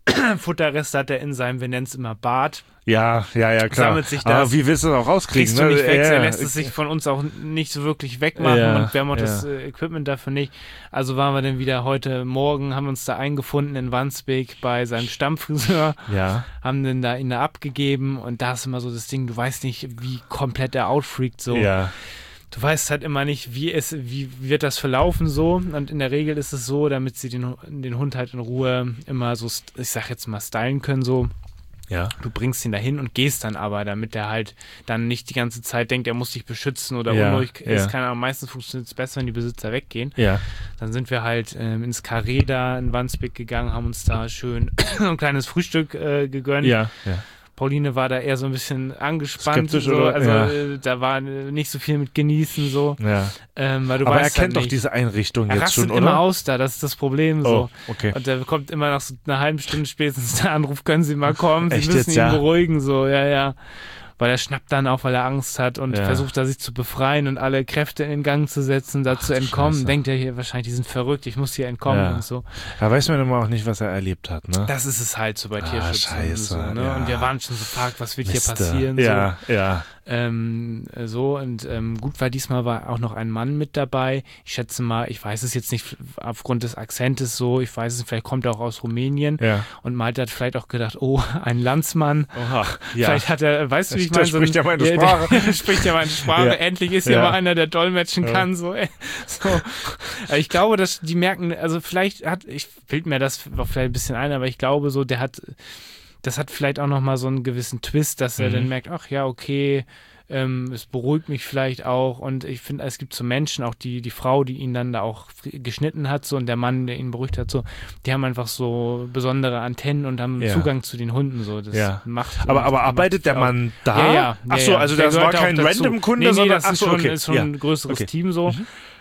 Futterreste hat er in seinem, wir nennen es immer Bad. Ja, ja, ja, klar. Sammelt sich das. Aber wie willst du das auch rauskriegen? Kriegst du ne? nicht weg, ja, er ja. lässt es sich von uns auch nicht so wirklich wegmachen Ja, und wir haben auch ja. das äh, Equipment dafür nicht. Also waren wir dann wieder heute Morgen, haben uns da eingefunden in Wandsbek bei seinem Stammfriseur, Ja. haben den da ihn da abgegeben und da ist immer so das Ding, du weißt nicht, wie komplett er outfreakt so. Ja. Du weißt halt immer nicht, wie es, wie wird das verlaufen so und in der Regel ist es so, damit sie den, den Hund halt in Ruhe immer so, ich sag jetzt mal, stylen können so. Ja. Du bringst ihn dahin und gehst dann aber, damit er halt dann nicht die ganze Zeit denkt, er muss dich beschützen oder Ja, unruhig ist. ja. Keine Ahnung, meistens funktioniert es besser, wenn die Besitzer weggehen. Ja. Dann sind wir halt ähm, ins Carré da in Wandsbek gegangen, haben uns da schön ein kleines Frühstück äh, gegönnt. Ja. Ja. Pauline war da eher so ein bisschen angespannt. Skeptisch, so, oder? also Ja. äh, da war äh, nicht so viel mit Genießen so. ja. Ähm, weil du Aber er weißt kennt halt doch nicht. diese Einrichtung Er jetzt rastet schon, immer oder? aus da, das ist das Problem so. Oh, okay. Und da kommt immer nach so einer halben Stunde spätestens der Anruf, können Sie mal kommen, Sie Echt müssen jetzt, ihn ja? beruhigen, so, ja, ja. Weil er schnappt dann auch, weil er Angst hat und Ja. versucht da sich zu befreien und alle Kräfte in den Gang zu setzen, da Ach, zu du entkommen. Scheiße. Denkt er hier wahrscheinlich, die sind verrückt, ich muss hier entkommen Ja. und so. Da weiß man immer auch nicht, was er erlebt hat, ne? Das ist es halt so bei Ah, Tierschutz. scheiße, und, so, ne? ja. Und wir waren schon so fragt, was wird hier Miste. passieren? Ja, ja. Ähm, so und ähm, gut war, diesmal war auch noch ein Mann mit dabei. Ich schätze mal, ich weiß es jetzt nicht aufgrund des Akzentes so, ich weiß es, vielleicht kommt er auch aus Rumänien Ja. und Malte hat vielleicht auch gedacht, oh, ein Landsmann. Oha. Ja. Vielleicht hat er, weißt du, wie ich Der meine? So spricht ein- ja meine der, Sprache. Der, der spricht ja meine Sprache. Ja. Endlich ist ja Ja. mal einer, der dolmetschen Ja. kann. So, ey. so. Ich glaube, dass die merken, also vielleicht hat, ich fällt mir das auch vielleicht ein bisschen ein, aber ich glaube so, der hat, das hat vielleicht auch nochmal so einen gewissen Twist, dass er Mhm. dann merkt, ach ja, okay, ähm, es beruhigt mich vielleicht auch und ich finde, es gibt so Menschen, auch die, die Frau, die ihn dann da auch geschnitten hat so und der Mann, der ihn beruhigt hat, so, die haben einfach so besondere Antennen und haben Ja. Zugang zu den Hunden so. Das Ja. macht Aber, aber macht arbeitet der auch- Mann da? Ja, ja. Ach so, ja, ja. also Der das war gehört auch kein dazu. Random-Kunde, nee, nee, sondern das ach ist so, schon, okay. ist schon ja. ein größeres Okay. Team so.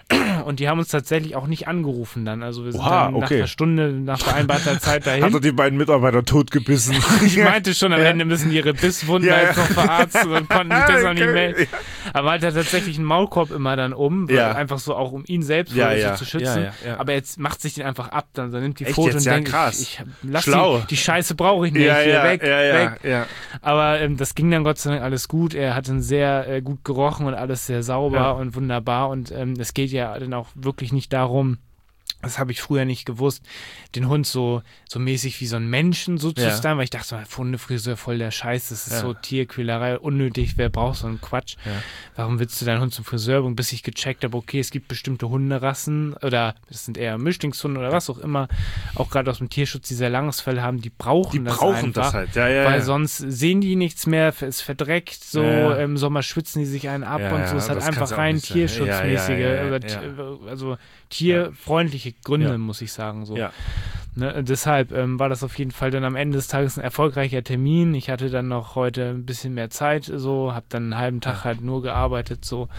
Und die haben uns tatsächlich auch nicht angerufen dann. Also wir sind Oha, dann nach okay. einer Stunde, nach vereinbarter Zeit dahin. Hat er die beiden Mitarbeiter totgebissen? Ich meinte schon, am Ja. Ende müssen die ihre Bisswunden Ja, ja. jetzt noch verarzten und konnten sich das noch nicht Okay. melden. Aber hat er tatsächlich einen Maulkorb immer dann um, Ja. einfach so auch um ihn selbst Ja, vor- ja. so zu schützen. Ja, ja, ja. Aber jetzt macht sich den einfach ab, dann, dann nimmt die Echt Foto jetzt? und Ja, denkt, krass. ich, ich lass Schlau. Die, die Scheiße brauche ich nicht, ja, hier, ja, weg, ja, ja, weg. ja. Aber ähm, das ging dann Gott sei Dank alles gut. Er hat dann sehr äh, gut gerochen und alles sehr sauber Ja. und wunderbar. Und ähm, es geht ja dann auch wirklich nicht darum, das habe ich früher nicht gewusst, den Hund so, so mäßig wie so ein Menschen so zu Ja. stylen, weil ich dachte, Hundefriseur voll der Scheiß, das ist Ja. so Tierquälerei, unnötig, wer braucht so einen Quatsch? Ja. Warum willst du deinen Hund zum Friseur bringen, bis ich gecheckt habe, okay, es gibt bestimmte Hunderassen oder das sind eher Mischlingshunde oder was auch immer, auch gerade aus dem Tierschutz, die sehr langes Fell haben, die brauchen Die das brauchen einfach. das halt. Ja, ja, Weil ja. sonst sehen die nichts mehr, ist verdreckt, so Ja, ja. im Sommer schwitzen die sich einen ab Ja, und so. ja, Es hat das kann's einfach auch rein nicht sein. tierschutzmäßige, Ja, ja, ja, ja, oder ja. ti- also tierfreundliche Gründe, Ja. muss ich sagen. So. Ja. Ne, deshalb ähm, war das auf jeden Fall dann am Ende des Tages ein erfolgreicher Termin. Ich hatte dann noch heute ein bisschen mehr Zeit, so, habe dann einen halben Tag halt nur gearbeitet, so.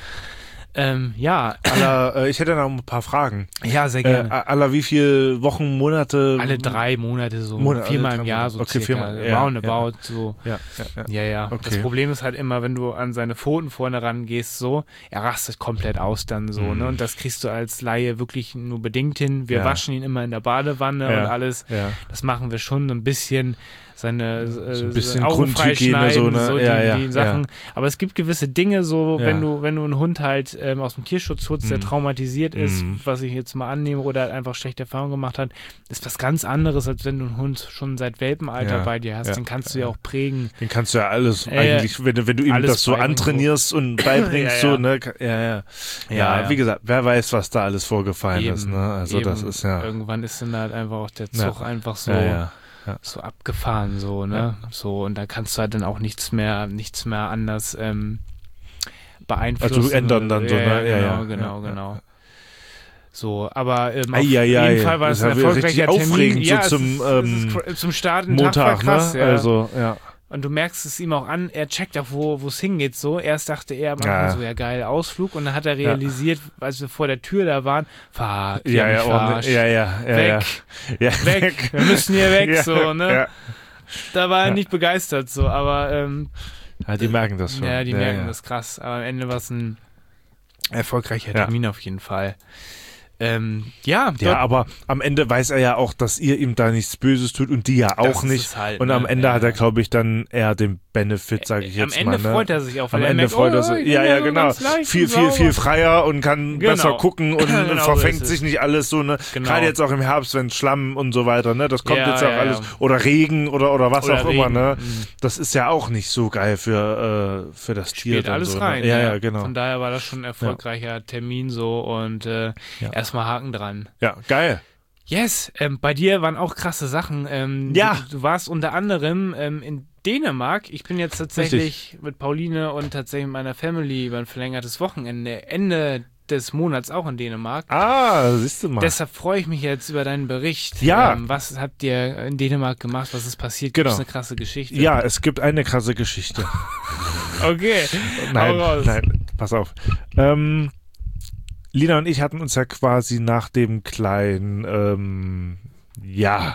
Ähm, ja, Aller, äh, ich hätte noch ein paar Fragen. ja, sehr Äh, gerne. aller wie viele Wochen, Monate? Alle drei Monate so, Monate, viermal alle im drei Jahr Monate. so Okay, circa, viermal, ja, roundabout, so. Ja, ja, ja. Ja, ja. Okay. Das Problem ist halt immer, wenn du an seine Pfoten vorne rangehst, so, er rastet komplett aus dann so, Mhm. ne? Und das kriegst du als Laie wirklich nur bedingt hin. Wir Ja. waschen ihn immer in der Badewanne Ja. und alles. Ja. Das machen wir schon so ein bisschen. Seine äh, So ein bisschen Augen Grundhygiene, freischneiden, so, ne? die, Ja, ja, die Sachen. ja. Aber es gibt gewisse Dinge, so, Ja. wenn du, wenn du einen Hund halt ähm, aus dem Tierschutz holst, der Mhm. traumatisiert ist, Mhm. was ich jetzt mal annehme, oder halt einfach schlechte Erfahrungen gemacht hat, ist was ganz anderes, als wenn du einen Hund schon seit Welpenalter Ja. bei dir hast. Ja. Den kannst du ja auch prägen. Den kannst du ja alles Äh, eigentlich, wenn, du- wenn du ihm alles das so beibringen, antrainierst und beibringst, Ja, ja. so, ne? Ja, ja. Ja, Ja, ja. wie gesagt, wer weiß, was da alles vorgefallen Eben, ist, ne? Also das eben. ist ja. Irgendwann ist dann halt einfach auch der Ja. Zug einfach so, Ja, ja. so abgefahren, so, ne? So, und da kannst du halt dann auch nichts mehr, nichts mehr anders ähm, beeinflussen. Also ändern dann so, ja, ne? Ja, Genau, ja. genau, Ja, genau. So, aber ähm, auf Ei, ei, ei. jeden Fall war es Das ein ist ja erfolgreicher richtig Termin. aufregend, so ja, es zum, ist, es ähm, ist cr- zum Start ein Tag war Montag, krass, ne? ja. Also, ja. Und du merkst es ihm auch an, er checkt auch, wo es hingeht so. Erst dachte er am Anfang Ja. so, ja geil, Ausflug. Und dann hat er realisiert, als wir vor der Tür da waren, fuck, die Ja, haben ja, mich oh, verarscht. ja, ja, ja, Weg, ja. Ja, weg, wir müssen hier weg, Ja, so, ne? Ja. Da war er Ja. nicht begeistert, so, aber ähm, ja, die merken das schon. ja, die merken ja. das krass. Aber am Ende war es ein erfolgreicher Ja. Termin auf jeden Fall. Ähm, ja, ja, aber am Ende weiß er ja auch, dass ihr ihm da nichts Böses tut und die ja auch nicht. Halt, und ne? am Ende ja. hat er, glaube ich, dann eher den Benefit, sage ich jetzt mal. Am Ende ne? freut er sich auch, weil Am er Ende merkt, freut oh, er sich. ich Ja, bin ja, so genau. ganz leicht Viel, und viel, sauber. viel freier und kann Genau. besser gucken und Genau verfängt so ist sich es. nicht alles so, ne? Genau. Gerade jetzt auch im Herbst, wenn Schlamm und so weiter, ne? Das kommt Ja, jetzt auch ja, alles. ja. Oder Regen oder, oder was Oder auch immer, Regen. ne? Mhm. Das ist ja auch nicht so geil für, äh, für das Tier. Spielt dann alles so, rein. Ne? Ja, ja, ja, genau. Von daher war das schon ein erfolgreicher Termin so und äh, Ja. erstmal Haken dran. Ja, geil. Yes, ähm, bei dir waren auch krasse Sachen. Ähm, Ja. Du, du warst unter anderem ähm, in Dänemark. Ich bin jetzt tatsächlich Richtig. mit Pauline und tatsächlich mit meiner Family über ein verlängertes Wochenende Ende des Monats auch in Dänemark. Ah, siehst du mal. Deshalb freue ich mich jetzt über deinen Bericht. Ja. Ähm, was habt ihr in Dänemark gemacht? Was ist passiert? Gibt Genau. es eine krasse Geschichte? Ja, es gibt eine krasse Geschichte. Okay. Nein, Hau raus. nein, pass auf. Ähm, Lina und ich hatten uns ja quasi nach dem kleinen, ähm, ja,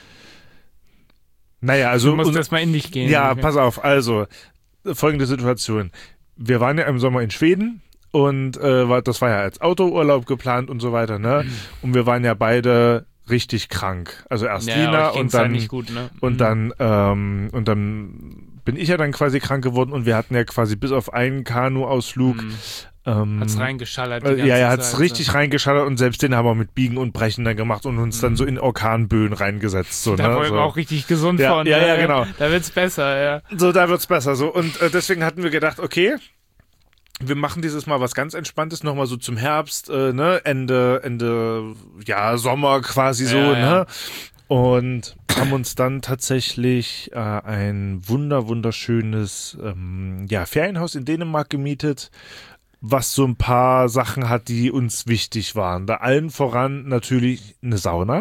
naja, also, Du musst unser- erstmal in dich gehen. ja, pass auf, also, folgende Situation. Wir waren ja im Sommer in Schweden und äh, war, das war ja als Autourlaub geplant und so weiter, ne? Und wir waren ja beide richtig krank. Also erst Ja, Lina euch ging's und halt dann nicht gut, ne? und Mhm. dann ähm, und dann bin ich ja dann quasi krank geworden und wir hatten ja quasi bis auf einen Kanuausflug Mhm. ähm, Hat's reingeschallert. die äh, ganze ja, ja, hat's Zeit, richtig so. reingeschallert und selbst den haben wir mit Biegen und Brechen dann gemacht und uns dann so in Orkanböen reingesetzt. So, Da ne? wollen so. wir auch richtig gesund Ja, von. ja, ne? ja, genau. Da wird's besser, ja. So, da wird's besser. So. Und äh, deswegen hatten wir gedacht, okay, wir machen dieses Mal was ganz Entspanntes, nochmal so zum Herbst, äh, ne, Ende, Ende, ja, Sommer quasi so, Ja, ne? ja. Und haben uns dann tatsächlich äh, ein wunder, wunderschönes ähm, ja, Ferienhaus in Dänemark gemietet, was so ein paar Sachen hat, die uns wichtig waren. Da allen voran natürlich eine Sauna,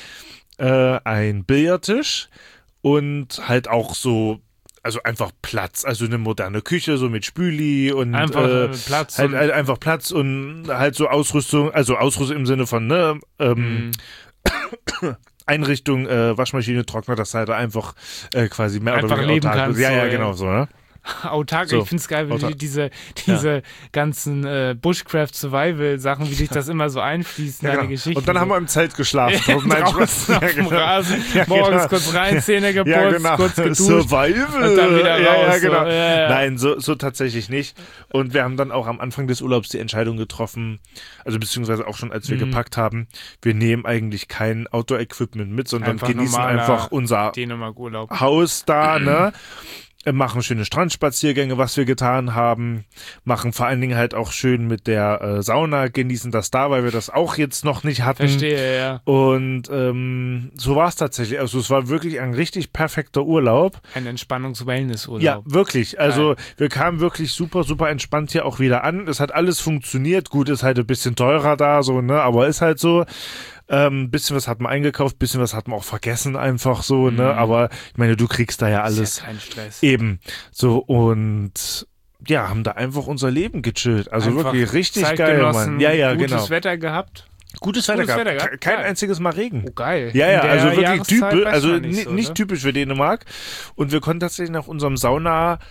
äh, ein Billardtisch und halt auch so, also einfach Platz, also eine moderne Küche, so mit Spüli und Einfach äh, äh, Platz. halt, und- halt einfach Platz und halt so Ausrüstung, also Ausrüstung im Sinne von, ne, ähm, Mhm. Einrichtung, äh, Waschmaschine, Trockner, dass halt einfach äh, quasi mehr Einfach oder weniger leben autark kannst, ist. Ja, so, ja, ja. genau so, ne? Autark, So, ich find's geil, wie autark. die, diese, diese ganzen äh, Bushcraft-Survival-Sachen, wie sich das immer so einfließt in Ja, deine genau. Geschichte. Und dann haben wir im Zelt geschlafen. Drauf. Nein, Spaß. draußen auf Ja, dem genau. Rasen, Ja, morgens genau. kurz rein, Zähne geputzt, Ja, genau. kurz geduscht Survival. und dann wieder ja, raus. ja, genau. So. Ja, ja. Nein, so, so tatsächlich nicht. Und wir haben dann auch am Anfang des Urlaubs die Entscheidung getroffen, also beziehungsweise auch schon, als wir Mhm. gepackt haben, wir nehmen eigentlich kein Outdoor-Equipment mit, sondern Einfach genießen normaler einfach unser Dänemark-Urlaub. Haus da, ne? Äh, Machen schöne Strandspaziergänge, was wir getan haben. Machen vor allen Dingen halt auch schön mit der äh, Sauna, genießen das da, weil wir das auch jetzt noch nicht hatten. Verstehe, ja. Und ähm, so war es tatsächlich. Also es war wirklich ein richtig perfekter Urlaub. Ein Entspannungs-Wellness-Urlaub. Ja, wirklich. Also wir kamen wirklich super, super entspannt hier auch wieder an. Es hat alles funktioniert. Gut, ist halt ein bisschen teurer da, so, ne? Aber ist halt so. Ähm, bisschen was hat man eingekauft, bisschen was hat man auch vergessen, einfach so, ne? Aber ich meine, du kriegst da ja alles. Ist ja kein Stress. Eben. So, und ja, haben da einfach unser Leben gechillt. Also Einfach wirklich richtig Zeit geil, genossen, Mann. Ja, ja, gutes genau. Wetter gehabt. Gutes Wetter gutes gehabt. Wetter gehabt. Ke- Kein Geil. einziges Mal Regen. Oh, geil. Ja, ja, In der also wirklich Jahreszeit typisch, weiß also man nicht, so, nicht ne? typisch für Dänemark. Und wir konnten tatsächlich nach unserem Sauna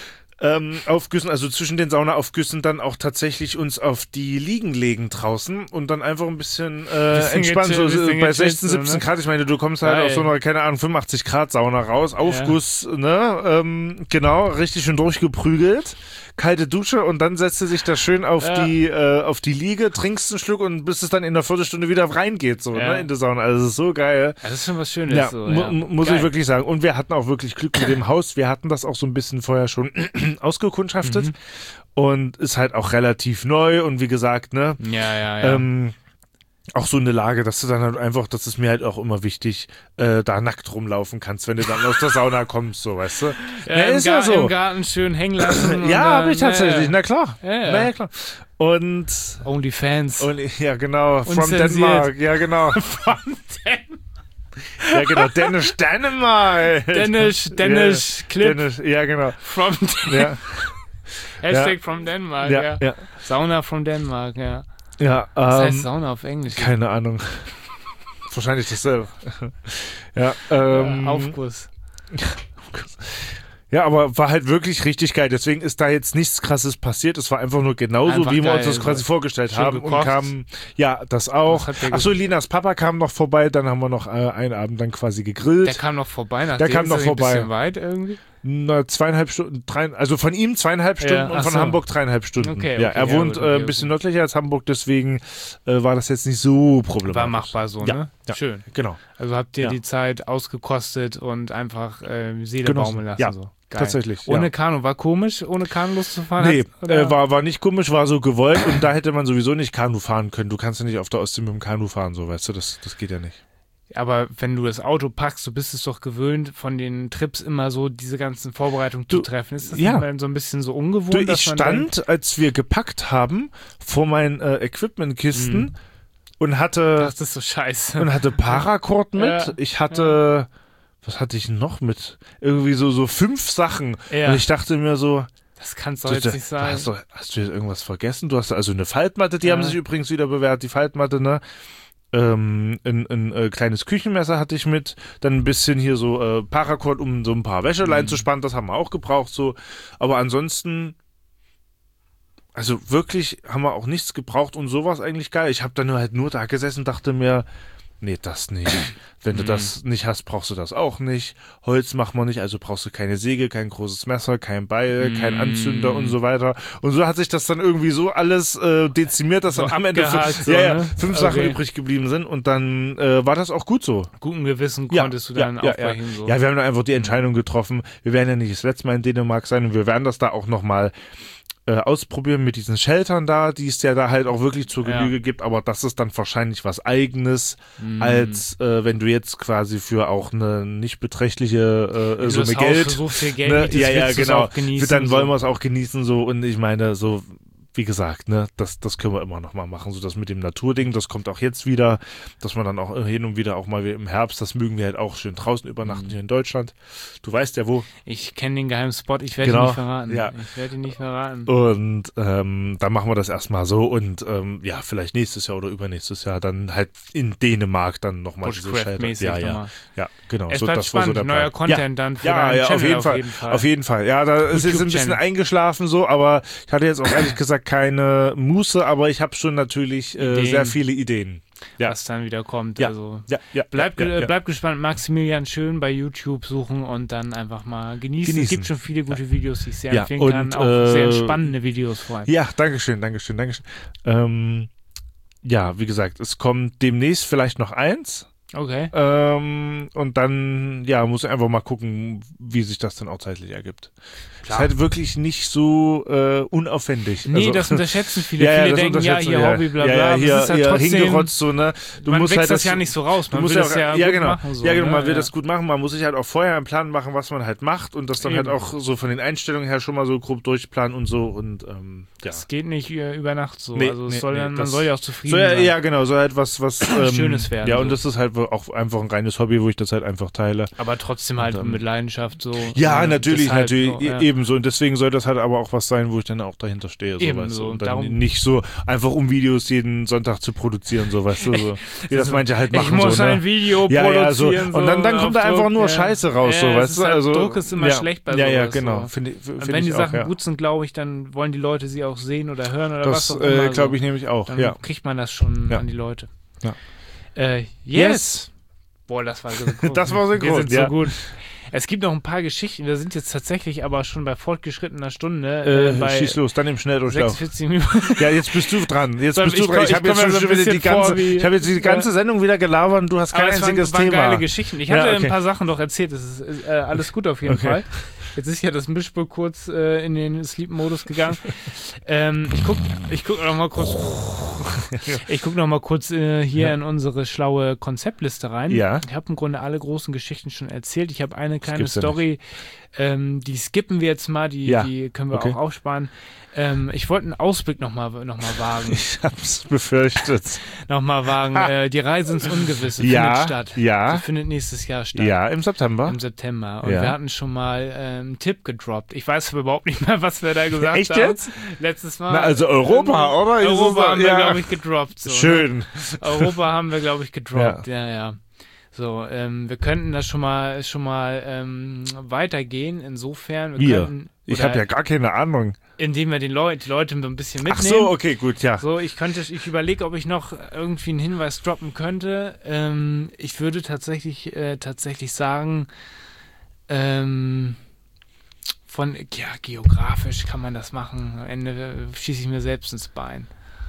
ähm, Aufgüssen, also zwischen den Saunaaufgüssen dann auch tatsächlich uns auf die Liegen legen draußen und dann einfach ein bisschen, äh, Bisschen entspannen, so, gechillt, so bisschen bei gechillt, sechzehn, so, siebzehn ne? Grad. Ich meine, du kommst halt Geil. aus so einer, keine Ahnung, fünfundachtzig Grad Sauna raus, Aufguss, ne, ähm, genau, richtig schön durchgeprügelt. Kalte Dusche und dann setzt du dich da schön auf Ja. die äh, auf die Liege, trinkst einen Schluck und bis es dann in einer Viertelstunde wieder reingeht, so, Ja. ne, in der Sauna. Also das ist so geil. Das ist schon was Schönes. Ja, so, mu ja. mu- muss Geil. ich wirklich sagen. Und wir hatten auch wirklich Glück mit dem Haus. Wir hatten das auch so ein bisschen vorher schon ausgekundschaftet Mhm. und ist halt auch relativ neu und wie gesagt, ne, Ja, ja, ja. ähm, auch so eine Lage, dass du dann halt einfach, das ist mir halt auch immer wichtig, äh, da nackt rumlaufen kannst, wenn du dann aus der Sauna kommst, so, weißt du? ja, Na, im, ist Gar ja so. Im Garten schön hängen lassen. und Ja, dann- habe ich tatsächlich, Ja, na klar. Ja, ja. Na ja, klar. Und, ja. Onlyfans. und ja, genau, from Unzensiert. Denmark, ja, genau. Von Den- Ja, genau, Danish Dänemark. Danish, Danish Ja, Clip. Danish, ja, genau. From Den- Ja, Hashtag Ja. from Denmark, ja. ja, ja. Sauna from Denmark, ja. Ja, Was heißt ähm, Sauna auf Englisch? keine Ahnung. Wahrscheinlich dasselbe. Ja, ähm, äh, Aufguss. Ja, aber war halt wirklich richtig geil. Deswegen ist da jetzt nichts Krasses passiert. Es war einfach nur genauso, Einfach wie wir geil, uns das quasi so. vorgestellt Schön haben. gekocht. Und kam, ja, das auch. Was hat der Achso, Linas Papa kam noch vorbei. Dann haben wir noch äh, einen Abend dann quasi gegrillt. Der kam noch vorbei, nachdem Der kam noch ist er nicht vorbei. Ein bisschen weit irgendwie. Na, zweieinhalb Stunden, drei, also von ihm zweieinhalb Stunden Ja, und ach von so. Hamburg dreieinhalb Stunden. Okay, okay, ja, er ja, wohnt gut, äh, okay, ein bisschen okay. nördlicher als Hamburg, deswegen äh, war das jetzt nicht so problematisch. War machbar so, Ja, ne? ja. Schön. Genau. Also habt ihr Ja. die Zeit ausgekostet und einfach äh, Seele Genossen. baumeln lassen. Ja, so. Geil. tatsächlich, Ohne ja. Kanu. War komisch, ohne Kanu loszufahren? Nee, Hat's- oder? äh, war, war nicht komisch, war so gewollt und da hätte man sowieso nicht Kanu fahren können. Du kannst ja nicht auf der Ostsee mit dem Kanu fahren, so, weißt du, das, das geht ja nicht. Aber wenn du das Auto packst, du bist es doch gewöhnt, von den Trips immer so diese ganzen Vorbereitungen Du, zu treffen. Ist das ja. nicht mal so ein bisschen so ungewohnt? Du, dass ich man stand, als wir gepackt haben, vor meinen äh, Equipmentkisten Mhm. und Dann, hatte das ist so scheiße. und hatte Paracord mit. Ja. Ich hatte, was hatte ich noch mit? Irgendwie so, so fünf Sachen. Ja. Und ich dachte mir so, Das kann es doch du, jetzt nicht sein. hast, du, hast du jetzt irgendwas vergessen? Du hast also eine Faltmatte, die Ja. haben sich übrigens wieder bewährt, die Faltmatte, ne? Ähm, ein, ein äh, kleines Küchenmesser hatte ich mit, dann ein bisschen hier so äh, Paracord, um so ein paar Wäscheleien Mhm. zu spannen, das haben wir auch gebraucht, so. Aber ansonsten, also wirklich haben wir auch nichts gebraucht und sowas eigentlich geil. Ich habe dann nur halt nur da gesessen und dachte mir, nee, das nicht. Wenn du Mhm. das nicht hast, brauchst du das auch nicht. Holz macht man nicht, also brauchst du keine Säge, kein großes Messer, kein Beil, kein Mhm. Anzünder und so weiter. Und so hat sich das dann irgendwie so alles äh, dezimiert, dass So dann am Ende abgehakt fünf, so, ja, ja, ne? fünf Okay. Sachen übrig geblieben sind und dann äh, war das auch gut so. Guten Gewissen Ja, konntest du ja, dann ja, ja. aufbrechen. So. Ja, wir haben dann einfach die Entscheidung getroffen, wir werden ja nicht das letzte Mal in Dänemark sein und wir werden das da auch nochmal äh, ausprobieren mit diesen Sheltern da, die es ja da halt auch wirklich zur Ja. Genüge gibt, aber das ist dann wahrscheinlich was Eigenes, Mhm. als äh, wenn du jetzt quasi für auch eine nicht beträchtliche äh, Wenn du Summe das Haus Geld, für so viel Geld ne, mietest, ja, ja, willst du es genau, auch genießen, dann wollen so. wir es auch genießen so und ich meine so, wie gesagt, ne, das, das können wir immer noch mal machen, so das mit dem Naturding, das kommt auch jetzt wieder, dass man dann auch hin und wieder auch mal im Herbst, das mögen wir halt auch schön draußen übernachten Mhm. hier in Deutschland. Du weißt ja wo. Ich kenne den geheimen Spot, ich werde Genau, ihn nicht verraten. ja. Ich werde ihn nicht verraten. Und ähm, dann machen wir das erstmal so und ähm, ja, vielleicht nächstes Jahr oder übernächstes Jahr dann halt in Dänemark dann nochmal diese Shelter. Bushcraft-mäßig Ja, ja, nochmal. ja, genau. Es so, bleibt das war so spannend, der neuer Plan. Content dann für ja, deinen ja, Channel auf jeden, auf Fall, jeden Fall. Auf jeden Fall. Ja, da ist jetzt ein bisschen YouTube-Channel. eingeschlafen so, aber ich hatte jetzt auch ehrlich gesagt keine Muße, aber ich habe schon natürlich äh, Ideen. sehr viele Ideen. Ja. Was dann wieder kommt. Ja. Also Ja, ja, bleib, ja, ge- ja. bleib gespannt, Maximilian Schön bei YouTube suchen und dann einfach mal genießen. Genießen. Es gibt schon viele gute Videos, die ich sehr Ja, empfehlen und, kann. Auch äh, sehr spannende Videos vor allem. Ja, Dankeschön, Dankeschön, Dankeschön. Ähm, ja, wie gesagt, es kommt demnächst vielleicht noch eins. Okay. Ähm, und dann, ja, muss ich einfach mal gucken, wie sich das dann auch zeitlich ergibt. Ist halt wirklich nicht so äh, unaufwendig. Nee, also, das unterschätzen viele. ja, ja, viele das denken, ja, unterschätzen, hier ja. Hobby, bla ja, bla. ja, aber hier, es ist halt hier trotzdem, hingerotzt so, ne? Du man musst wächst halt das ja nicht so raus. Du Man musst will ja, das ja, ja gut genau, machen. So, ja genau, ne? man will ja. das gut machen. Man muss sich halt auch vorher einen Plan machen, was man halt macht und das dann halt Eben. auch so von den Einstellungen her schon mal so grob durchplanen und so und ähm, ja. Es geht nicht äh, über Nacht so. Nee, also es nee, soll nee, dann, man das- soll ja auch zufrieden So, ja, sein. ja, genau, so halt was, was ähm, Schönes werden, Ja, so. und das ist halt auch einfach ein reines Hobby, wo ich das halt einfach teile. Aber trotzdem halt Und, ähm, mit Leidenschaft so. Ja, äh, natürlich, deshalb natürlich, so, ja. e- ebenso. Und deswegen soll das halt aber auch was sein, wo ich dann auch dahinter stehe. So, Ebenso, weißt du? Und und dann darum- nicht so einfach um Videos jeden Sonntag zu produzieren, so weißt du, so, wie das manche halt machen. Ich muss so, ne? ein Video ja, produzieren. ja, so. Und dann, dann auf kommt da einfach Druck, nur ja. Scheiße raus, ja, so, es weißt ist du? halt, Also, Druck ist immer ja, schlecht bei Ja, ja, sowas, genau. so. Finde ich, Und find wenn ich die auch, Sachen ja. gut sind, glaube ich, dann wollen die Leute sie auch sehen oder hören oder was Das auch immer. äh, glaube so. ich nämlich auch, Dann ja. kriegt man das schon Ja. an die Leute. Ja. Äh, yes. Boah, das war synchron. Das war synchron, Wir sind ja. so gut. Es gibt noch ein paar Geschichten. Wir sind jetzt tatsächlich aber schon bei fortgeschrittener Stunde. Äh, Äh, bei schieß los, dann im Schnelldurchlauf. sechsundvierzig Minuten. Ja, jetzt bist du dran. Jetzt Soll- bist du ich dran. komm- Ich ich habe komm jetzt mir schon so ein wieder die bisschen vor ganze, wie- ich habe jetzt die ganze Ja. Sendung wieder gelabert und du hast kein Aber es waren, einziges waren Thema. geile Geschichten. Ich Ja, hatte okay. ein paar Sachen doch erzählt. Das ist äh, alles gut auf jeden Okay. Fall. Jetzt ist ja das Mischpult kurz äh, in den Sleep-Modus gegangen. ähm, ich guck, ich guck noch mal kurz. Ich guck noch mal kurz äh, hier Ja. in unsere schlaue Konzeptliste rein. Ja. Ich habe im Grunde alle großen Geschichten schon erzählt. Ich habe eine kleine gibt's ja Story, ähm, die skippen wir jetzt mal. Die, Ja. die können wir Okay. auch aufsparen. Ähm, ich wollte einen Ausblick noch mal, noch mal wagen. Ich hab's befürchtet. noch mal wagen. Äh, die Reise ins Ungewisse Ja, findet statt. ja. Die findet nächstes Jahr statt. Ja, im September. Im September. Und Ja. wir hatten schon mal ähm, einen Tipp gedroppt. Ich weiß überhaupt nicht mehr, was wir da gesagt Echt haben. jetzt? Letztes Mal. Na, also Europa, Ähm, oder? Ist es Europa so- haben wir, ja. glaube ich, gedroppt. So, Schön. Ne? Europa haben wir, glaube ich, gedroppt. Ja, ja. So, ähm, wir könnten das schon mal schon mal ähm, weitergehen. Insofern, wir, wir. könnten... Ich habe ja gar keine Ahnung. Indem wir den Leu- die Leute so ein bisschen mitnehmen. Ach so, okay, gut, ja. So, ich könnte, ich überlege, ob ich noch irgendwie einen Hinweis droppen könnte. Ähm, ich würde tatsächlich, äh, tatsächlich sagen, ähm, von, ja, geografisch kann man das machen. Am Ende äh, schieße ich mir selbst ins Bein.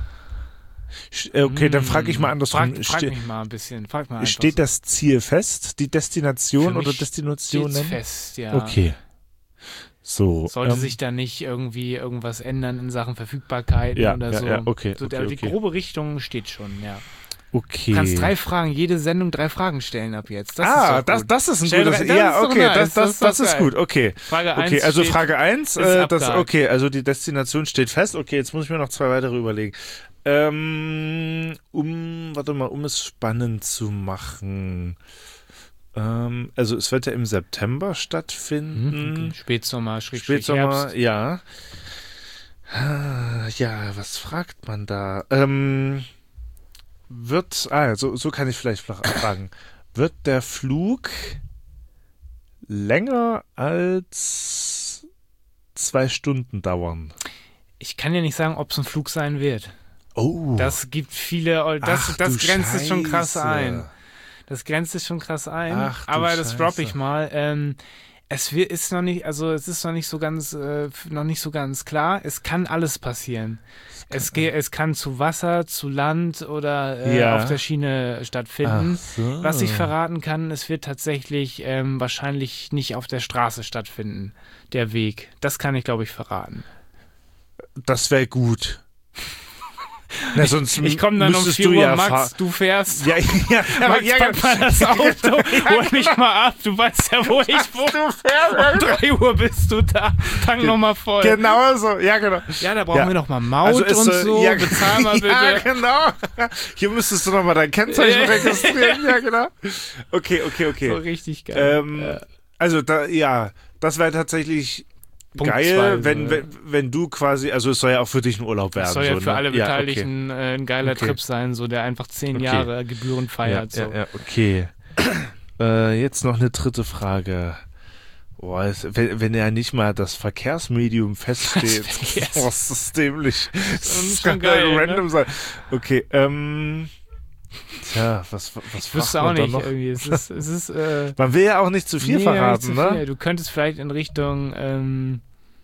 Okay, dann frage ich mal andersrum. Frag, frag mich mal ein bisschen. Frag mal Steht so. das Ziel fest? Die Destination oder Destinationen? Steht's fest, ja. Okay. So, Sollte ähm, sich da nicht irgendwie irgendwas ändern in Sachen Verfügbarkeit ja, oder ja, so. Ja, okay, so okay, der, die okay. grobe Richtung steht schon, ja. Okay. Du kannst drei Fragen, jede Sendung drei Fragen stellen ab jetzt. Das ah, ist das, das ist ein Stell gutes. drei- das ja, ist doch okay, nice, das, das, das ist doch das ist geil. gut. Okay. Frage eins Okay, also steht- Frage eins, ist äh, das, abgehakt. okay, also die Destination steht fest. Okay, jetzt muss ich mir noch zwei weitere überlegen. Ähm, um, warte mal, um es spannend zu machen. Ähm, also es wird ja im September stattfinden. Mhm. Spätsommer, Schrägstrich Spätsommer, Herbst. ja. Ah, ja, was fragt man da? Ähm, wird, ah, so, so kann ich vielleicht flach fragen. Wird der Flug länger als zwei Stunden dauern? Ich kann ja nicht sagen, ob es ein Flug sein wird. Oh. Das gibt viele, das, Ach, das du grenzt es schon krass Scheiße. ein. Das grenzt es schon krass ein. Ach, du aber das droppe ich Scheiße. mal. Ähm, es wird, ist noch nicht, also es ist noch nicht so ganz, äh, noch nicht so ganz klar. Es kann alles passieren. Es, ge- es kann zu Wasser, zu Land oder äh, Ja. auf der Schiene stattfinden. Ach so. Was ich verraten kann, es wird tatsächlich ähm, wahrscheinlich nicht auf der Straße stattfinden, der Weg. Das kann ich, glaube ich, verraten. Das wäre gut. Na, sonst Ich komme dann um müsstest vier du Uhr, ja Max, fahr- du fährst. Ja, ja, ja, Max, ja, pack mal das Auto, hol mich mal ab, du weißt ja, wo ich wohne. du fährst. Um drei Uhr bist du da, tank nochmal voll. Genau so, ja, genau. Ja, da brauchen Ja. wir noch mal Maut Also ist, und äh, so, ja, bezahl mal bitte. Ja, genau. Hier müsstest du nochmal dein Kennzeichen registrieren. Ja, genau. Okay, okay, okay. So richtig geil. Ähm, Ja. Also, da, ja, das wäre tatsächlich Punktweise, geil, wenn, ja. wenn, wenn du quasi, also es soll ja auch für dich ein Urlaub werden. Das soll ja so, für ne? alle Ja, Beteiligten äh, ein geiler Okay. Trip sein, so der einfach zehn Okay. Jahre Gebühren okay. feiert. Ja, so. ja, ja, okay. äh, jetzt noch eine dritte Frage. Boah, es, wenn, wenn ja nicht mal das Verkehrsmedium feststeht, Das Verkehrs- boah, ist das dämlich. Das ist ist schon geil, geil, random ne? sein. Okay, ähm, tja, was, was Ich fragt wüsste man auch da nicht noch? irgendwie. Es ist, es ist äh, Man will ja auch nicht zu viel nee, verraten, nicht zu viel. ne? Du könntest vielleicht in Richtung ähm,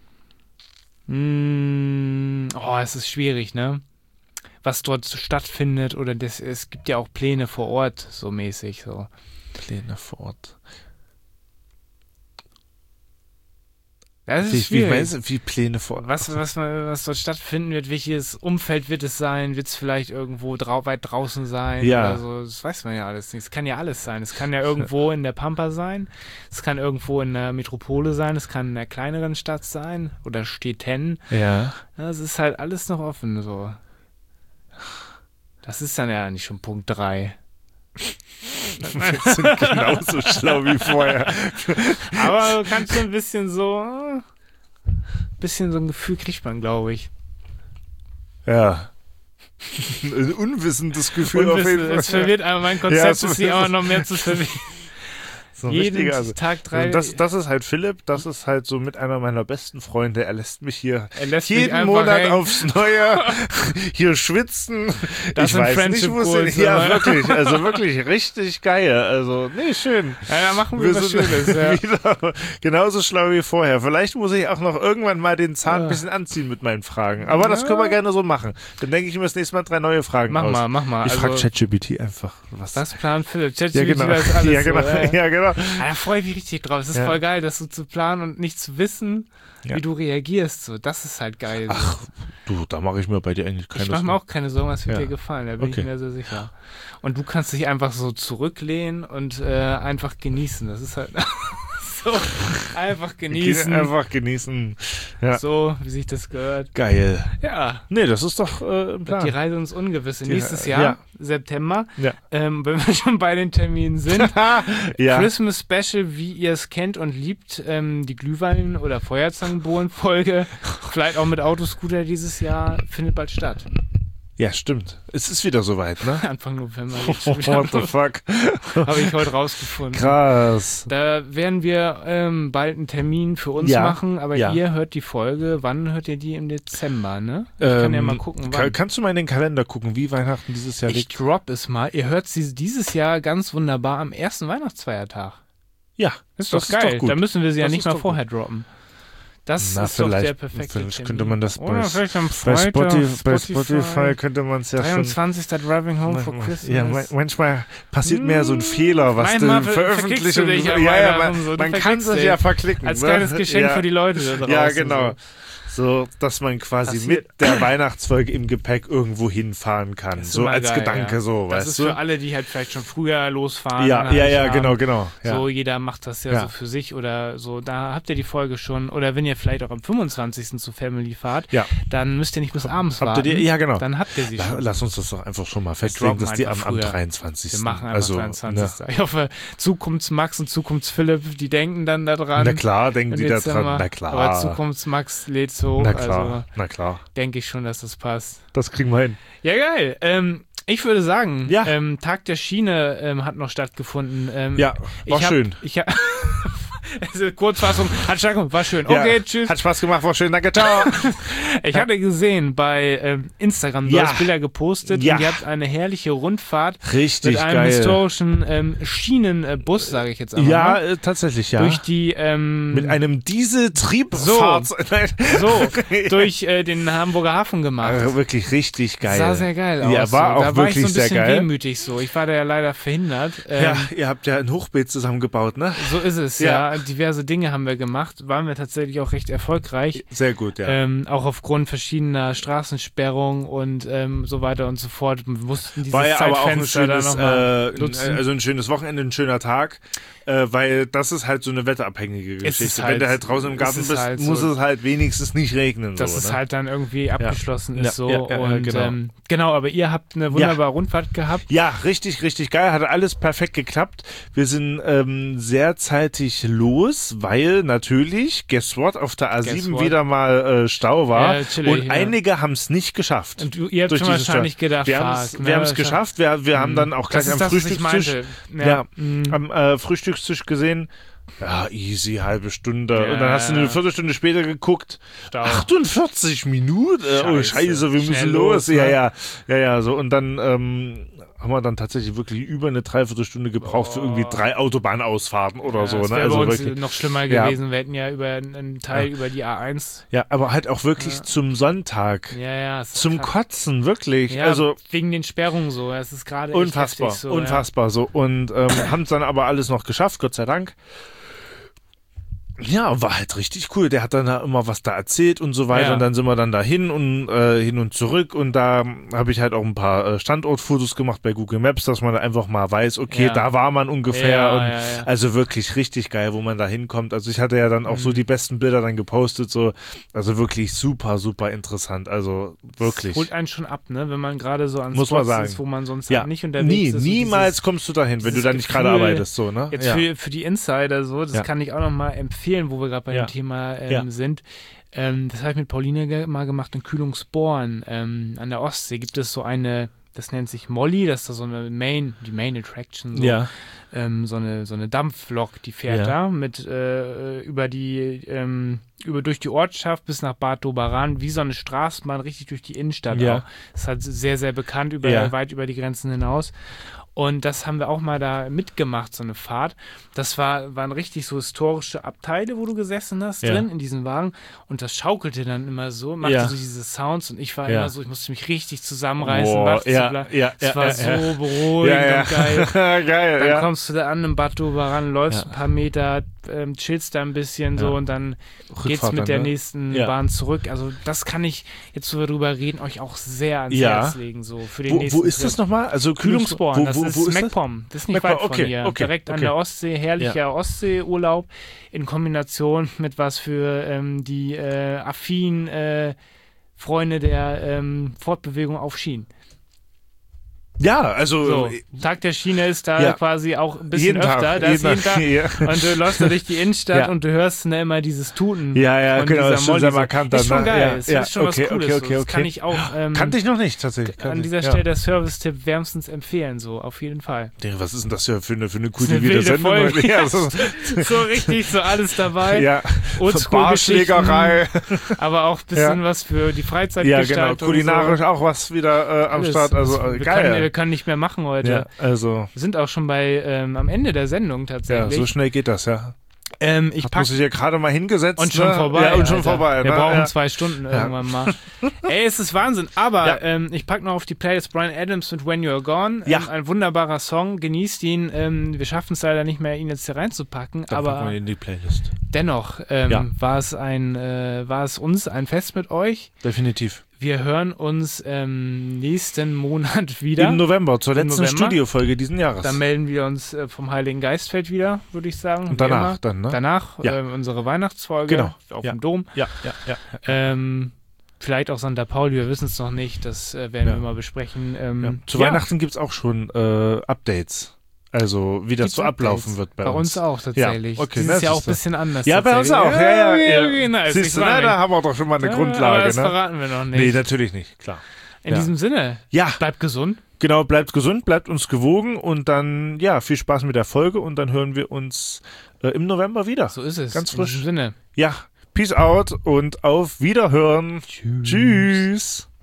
mh, oh, es ist schwierig, ne? Was dort so stattfindet oder das, es gibt ja auch Pläne vor Ort, so mäßig, so. Pläne vor Ort. Das ist Wie, wie, schwierig. meinst du, wie Pläne vor Ort? Was, was, was dort stattfinden wird, welches Umfeld wird es sein? Wird es vielleicht irgendwo drau weit draußen sein? Ja. Oder so? Das weiß man ja alles nicht. Es kann ja alles sein. Es kann ja irgendwo in der Pampa sein. Es kann irgendwo in der Metropole sein. Es kann in einer kleineren Stadt sein. Oder Städten. Ja. Ja, es ist halt alles noch offen, so. Das ist dann ja nicht schon Punkt drei. Wir sind genauso schlau wie vorher. Aber du kannst schon ein bisschen so, ein bisschen so ein Gefühl kriegt man, glaube ich. Ja. Ein unwissendes Gefühl auf jeden Fall. Es verwirrt aber mein Ja, Konzept, es- ist sie aber noch mehr zu verwirren. So ein Jeden richtiger, also, Tag drei. das, das ist halt Philipp, das ist halt so mit einer meiner besten Freunde. Er lässt mich hier Er lässt mich jeden einfach Monat hängen. aufs Neue hier schwitzen. Das ich sind weiß nicht, Friendship wo es Goals, hin. Ja, oder? wirklich. Also wirklich richtig geil. Also, nee, schön. Ja, da machen wir, Wir was sind Schönes. Ja. wieder genauso schlau wie vorher. Vielleicht muss ich auch noch irgendwann mal den Zahn Ja. ein bisschen anziehen mit meinen Fragen. Aber das Ja. können wir gerne so machen. Dann denke ich mir das nächste Mal drei neue Fragen Mach aus. mal, mach mal. Ich also, frage ChatGPT einfach. Was? das Plan Philipp. Ja, ChatGPT genau. weiß alles. Ja, genau. So, ja. Ja, genau. Ah, da freue ich mich richtig drauf. Es ist Ja. voll geil, das so zu planen und nicht zu wissen, Ja. wie du reagierst. So, das ist halt geil. So. Ach, du, da mache ich mir bei dir eigentlich keine Ich mache mir Sorgen. auch keine Sorgen, das wird Ja. dir gefallen, da bin Okay. ich mir sehr sicher. Und du kannst dich einfach so zurücklehnen und äh, einfach genießen. Das ist halt so, einfach genießen. Einfach genießen. Ja. So, wie sich das gehört. Geil. Ja, Nee, das ist doch äh, ein Plan. die Reise ins Ungewisse. Die- Nächstes Jahr, ja. September, Ja. ähm, wenn wir schon bei den Terminen sind. Ja. Christmas Special, wie ihr es kennt und liebt, ähm, die Glühwein- oder Feuerzangenbowlen-Folge, vielleicht auch mit Autoscooter dieses Jahr, findet bald statt. Ja, stimmt. Es ist wieder soweit, ne? Anfang November. What the fuck? Habe ich heute rausgefunden. Krass. Da werden wir ähm, bald einen Termin für uns ja, machen, aber ja. ihr hört die Folge. Wann hört ihr die? Im Dezember, ne? Ich ähm, kann ja mal gucken, wann. Kann, kannst du mal in den Kalender gucken, wie Weihnachten dieses Jahr ich liegt? Ich drop es mal. Ihr hört sie dieses Jahr ganz wunderbar am ersten Weihnachtsfeiertag. Ja, ist doch das geil. Ist doch gut. Da müssen wir sie das ja nicht mal vorher gut. droppen. Das Na, ist doch der perfekte Vielleicht Termin. könnte man das bei, Oder vielleicht am bei, Freitag, Spotify, Spotify, bei Spotify könnte man es ja dreiundzwanzigster schon... Driving Home for Christmas. Ja, manchmal passiert mir ja so ein Fehler, was manchmal du ver veröffentlichst. du dich ja, ja, ja, man, so. man kann sich ja verklicken. Als ne? kleines Geschenk ja. für die Leute da draußen. Ja, genau. So. So, dass man quasi Passiert. mit der Weihnachtsfolge im Gepäck irgendwo hinfahren kann. So als geil, Gedanke, ja. so, das weißt ist du? für alle, die halt vielleicht schon früher losfahren. Ja, ja, ja, genau, genau. Ja. So, jeder macht das ja, ja so für sich oder so. Da habt ihr die Folge schon. Oder wenn ihr vielleicht auch am fünfundzwanzigsten zu Family fahrt, ja. dann müsst ihr nicht bis abends habt warten. Ihr die? Ja, genau. Dann habt ihr sie schon. Lass uns das doch einfach schon mal festlegen, dass die am, am dreiundzwanzigsten Wir machen einfach also, dreiundzwanzigsten Ne? Ich hoffe, Zukunftsmax und Zukunftsphilipp, die denken dann da dran. Na klar, denken die da dran. Na klar. Aber Zukunftsmax lädt's hoch. Na klar, also, na klar. Denke ich schon, dass das passt. Das kriegen wir hin. Ja, geil. Ähm, ich würde sagen, ja. ähm, Tag der Schiene ähm, hat noch stattgefunden. Ähm, ja, war ich hab, schön. Ich hab, also Kurzfassung, hat stattgefunden, war schön. Okay, ja, tschüss. Hat Spaß gemacht, war schön, danke, ciao. Ich hatte gesehen bei ähm, Instagram, du ja. hast Bilder gepostet ja. und ihr habt eine herrliche Rundfahrt Richtig mit einem geil. historischen ähm, Schienenbus, sage ich jetzt einmal. Ja, mal. Äh, tatsächlich, ja. Durch die ähm, mit einem Dieseltriebfahrzeug. So, so durch äh, den Hamburger Hafen gemacht. Äh, wirklich richtig geil. Sah sehr geil aus. Ja, war so. auch da war wirklich ich so ein bisschen sehr geil. wehmütig so. Ich war da ja leider verhindert. Ähm, Ja, ihr habt ja ein Hochbeet zusammengebaut, ne? So ist es, ja. ja. Diverse Dinge haben wir gemacht. Waren wir tatsächlich auch recht erfolgreich. Sehr gut, ja. Ähm, auch aufgrund verschiedener Straßensperrungen und ähm, so weiter und so fort. Wir mussten dieses war ja aber auch ein Zeitfenster schönes, da noch mal äh, nutzen. also ein schönes Wochenende, ein schöner Tag, äh, weil das ist halt so eine wetterabhängige Geschichte. Halt, Wenn du halt draußen im Garten bist, halt muss so, es halt wenigstens nicht regnen. Dass so, es ne? halt dann irgendwie abgeschlossen ja. ist. so ja, ja, ja, und genau. Ähm, genau, aber ihr habt eine wunderbare ja. Rundfahrt gehabt. Ja, richtig, richtig geil. Hat alles perfekt geklappt. Wir sind ähm, sehr zeitig los, weil natürlich, guess what, auf der A sieben wieder mal äh, Stau war. Ja, chillig, und ja. einige haben es nicht geschafft. Und du, ihr habt schon wahrscheinlich Stau. gedacht, wir haben es ne, geschafft. Wir, wir haben dann auch gleich das am das, Frühstückstisch, ja. Ja, mhm. am äh, Frühstückstisch gesehen. Ja, easy, halbe Stunde. Ja. Und dann hast du eine Viertelstunde später geguckt. Stau. achtundvierzig Minuten? Scheiße. Oh, Scheiße, wir Schnell müssen los. los. Ne? Ja, ja, ja, ja, so. Und dann ähm, haben wir dann tatsächlich wirklich über eine Dreiviertelstunde gebraucht oh. für irgendwie drei Autobahnausfahrten oder ja, so. Das ne? wäre Also bei uns wirklich noch schlimmer gewesen. Ja. Wir hätten ja über einen Teil ja. über die A eins. Ja, aber halt auch wirklich ja. zum Sonntag. Ja, ja. Zum krass. Kotzen, wirklich. Ja, also wegen den Sperrungen so. Es ist gerade unfassbar, so, unfassbar ja. so. Und ähm, haben es dann aber alles noch geschafft, Gott sei Dank. Ja, war halt richtig cool. Der hat dann da immer was da erzählt und so weiter. Ja. Und dann sind wir dann da hin und äh, hin und zurück. Und da habe ich halt auch ein paar äh, Standortfotos gemacht bei Google Maps, dass man da einfach mal weiß, okay, ja. da war man ungefähr. Ja, und ja, ja. Also wirklich richtig geil, wo man da hinkommt. Also ich hatte ja dann auch mhm. so die besten Bilder dann gepostet. So, also wirklich super, super interessant. Also wirklich. Das holt einen schon ab, ne? Wenn man gerade so an Muss Spots man sagen. ist, wo man sonst ja. halt nicht unterwegs Nie, ist. niemals dieses, kommst du dahin, wenn du da nicht gerade arbeitest. So, ne? Jetzt ja. für, für die Insider so, das ja. kann ich auch nochmal empfehlen, wo wir gerade bei ja. dem Thema ähm, ja. sind. Ähm, das habe ich mit Pauline ge- mal gemacht in Kühlungsborn. Ähm, an der Ostsee gibt es so eine, das nennt sich Molly, das ist da so eine Main, die Main Attraction. So. Ja. Ähm, so eine so eine Dampflok, die fährt ja. da mit äh, über die ähm, über durch die Ortschaft bis nach Bad Doberan, wie so eine Straßenbahn richtig durch die Innenstadt ja. auch. Das ist halt sehr sehr bekannt über ja. weit über die Grenzen hinaus. Und das haben wir auch mal da mitgemacht, so eine Fahrt. Das war, waren richtig so historische Abteile, wo du gesessen hast, ja. drin in diesem Wagen. Und das schaukelte dann immer so, machte ja. so diese Sounds. Und ich war ja. immer so, ich musste mich richtig zusammenreißen. Boah, ja, ja, ja, das ja, war ja, so ja. beruhigend ja, ja. und geil. geil, Dann ja. kommst du da an im Bad Doberan, läufst ja. ein paar Meter, ähm, chillst da ein bisschen so ja. und dann Rückfahrt geht's mit dann, der ne? nächsten ja. Bahn zurück. Also das kann ich, jetzt wo wir drüber reden, euch auch sehr ans ja. Herz legen. So für den wo, nächsten wo ist Trip. das nochmal? Also Kühlungsborn, wo, das wo, ist, wo ist MacPom. Das ist nicht MacPom, weit von okay, hier. okay, Direkt okay. an der Ostsee, herrlicher ja. Ostseeurlaub in Kombination mit was für ähm, die äh, affinen äh, Freunde der ähm, Fortbewegung auf Schienen. Ja, also So, Tag der Schiene ist da ja. quasi auch ein bisschen Jeden öfter. Tag, da ist jeden jeden Tag. Tag, ja. Und du läufst da durch die Innenstadt Ja. und du hörst ne, immer dieses Tuten. Ja, ja, von genau, dieser das ist schon Molly sehr so. markant Ist dann, schon ne? geil, Ja, ist, ja, ist schon okay, was Cooles. okay, so. okay, Das okay. kann ich auch ähm, kannte ich noch nicht, tatsächlich. an Kannte dieser ich, Stelle ja. der Service-Tipp wärmstens empfehlen, so auf jeden Fall. Was ist denn das für eine, für eine eine kultivierte wilde Sendung? Folge. Ja, so, So richtig, so alles dabei. ja. Oldschool-Geschichten, Barschlägerei. aber auch ein bisschen Ja. was für die Ja, Freizeitgestaltung. genau. Kulinarisch so. auch was wieder äh, am Alles. Start. Also äh, wir, geil. können, wir können nicht mehr machen heute. Ja, also, Wir sind auch schon bei ähm, am Ende der Sendung ja, tatsächlich. so schnell geht das, ja. ähm, ich Hat pack muss ich ja gerade mal hingesetzt. und schon ne? vorbei. Ja, und schon Alter. vorbei. Wir ne? brauchen ja. zwei Stunden irgendwann mal. Ey, es ist Wahnsinn. Aber Ja. ähm, ich pack noch auf die Playlist Bryan Adams mit When You're Gone. Ja. Ähm, ein wunderbarer Song. Genießt ihn. Ähm, wir schaffen es leider nicht mehr, ihn jetzt hier reinzupacken. Dann packen aber wir in die Playlist. dennoch ähm, Ja. war es ein, äh, war es uns ein Fest mit euch. Definitiv. Wir hören uns ähm, nächsten Monat wieder. Im November, zur Im letzten November. Studiofolge diesen Jahres. Dann melden wir uns äh, vom Heiligen Geistfeld wieder, würde ich sagen. Und wie danach immer. dann, ne? Danach Ja. ähm, unsere Weihnachtsfolge Genau. auf Ja. dem Dom. Ja, ja, ja. Ähm, vielleicht auch Sankt Pauli, wir wissen es noch nicht. Das äh, werden Ja. wir mal besprechen. Ähm, ja. Zu ja, Weihnachten gibt es auch schon äh, Updates. Also, wie das gibt's so ablaufen Updates. wird bei, Bei uns. uns auch tatsächlich. Ja, okay, Dieses das Jahr auch ist ein bisschen anders. Ja, bei uns tatsächlich. auch. Ja, ja, ja. Genau, ist Siehst nicht du, wahr, na, da nicht. haben wir doch schon mal eine Ja, Grundlage. aber das ne? verraten wir noch nicht. Nee, natürlich nicht, klar. In Ja. diesem Sinne, Ja, bleibt gesund. genau, bleibt gesund, bleibt uns gewogen und dann, ja, viel Spaß mit der Folge und dann hören wir uns äh, im November wieder. So ist es. Ganz In frisch. diesem Sinne. Ja, peace out und auf Wiederhören. Tschüss. Tschüss.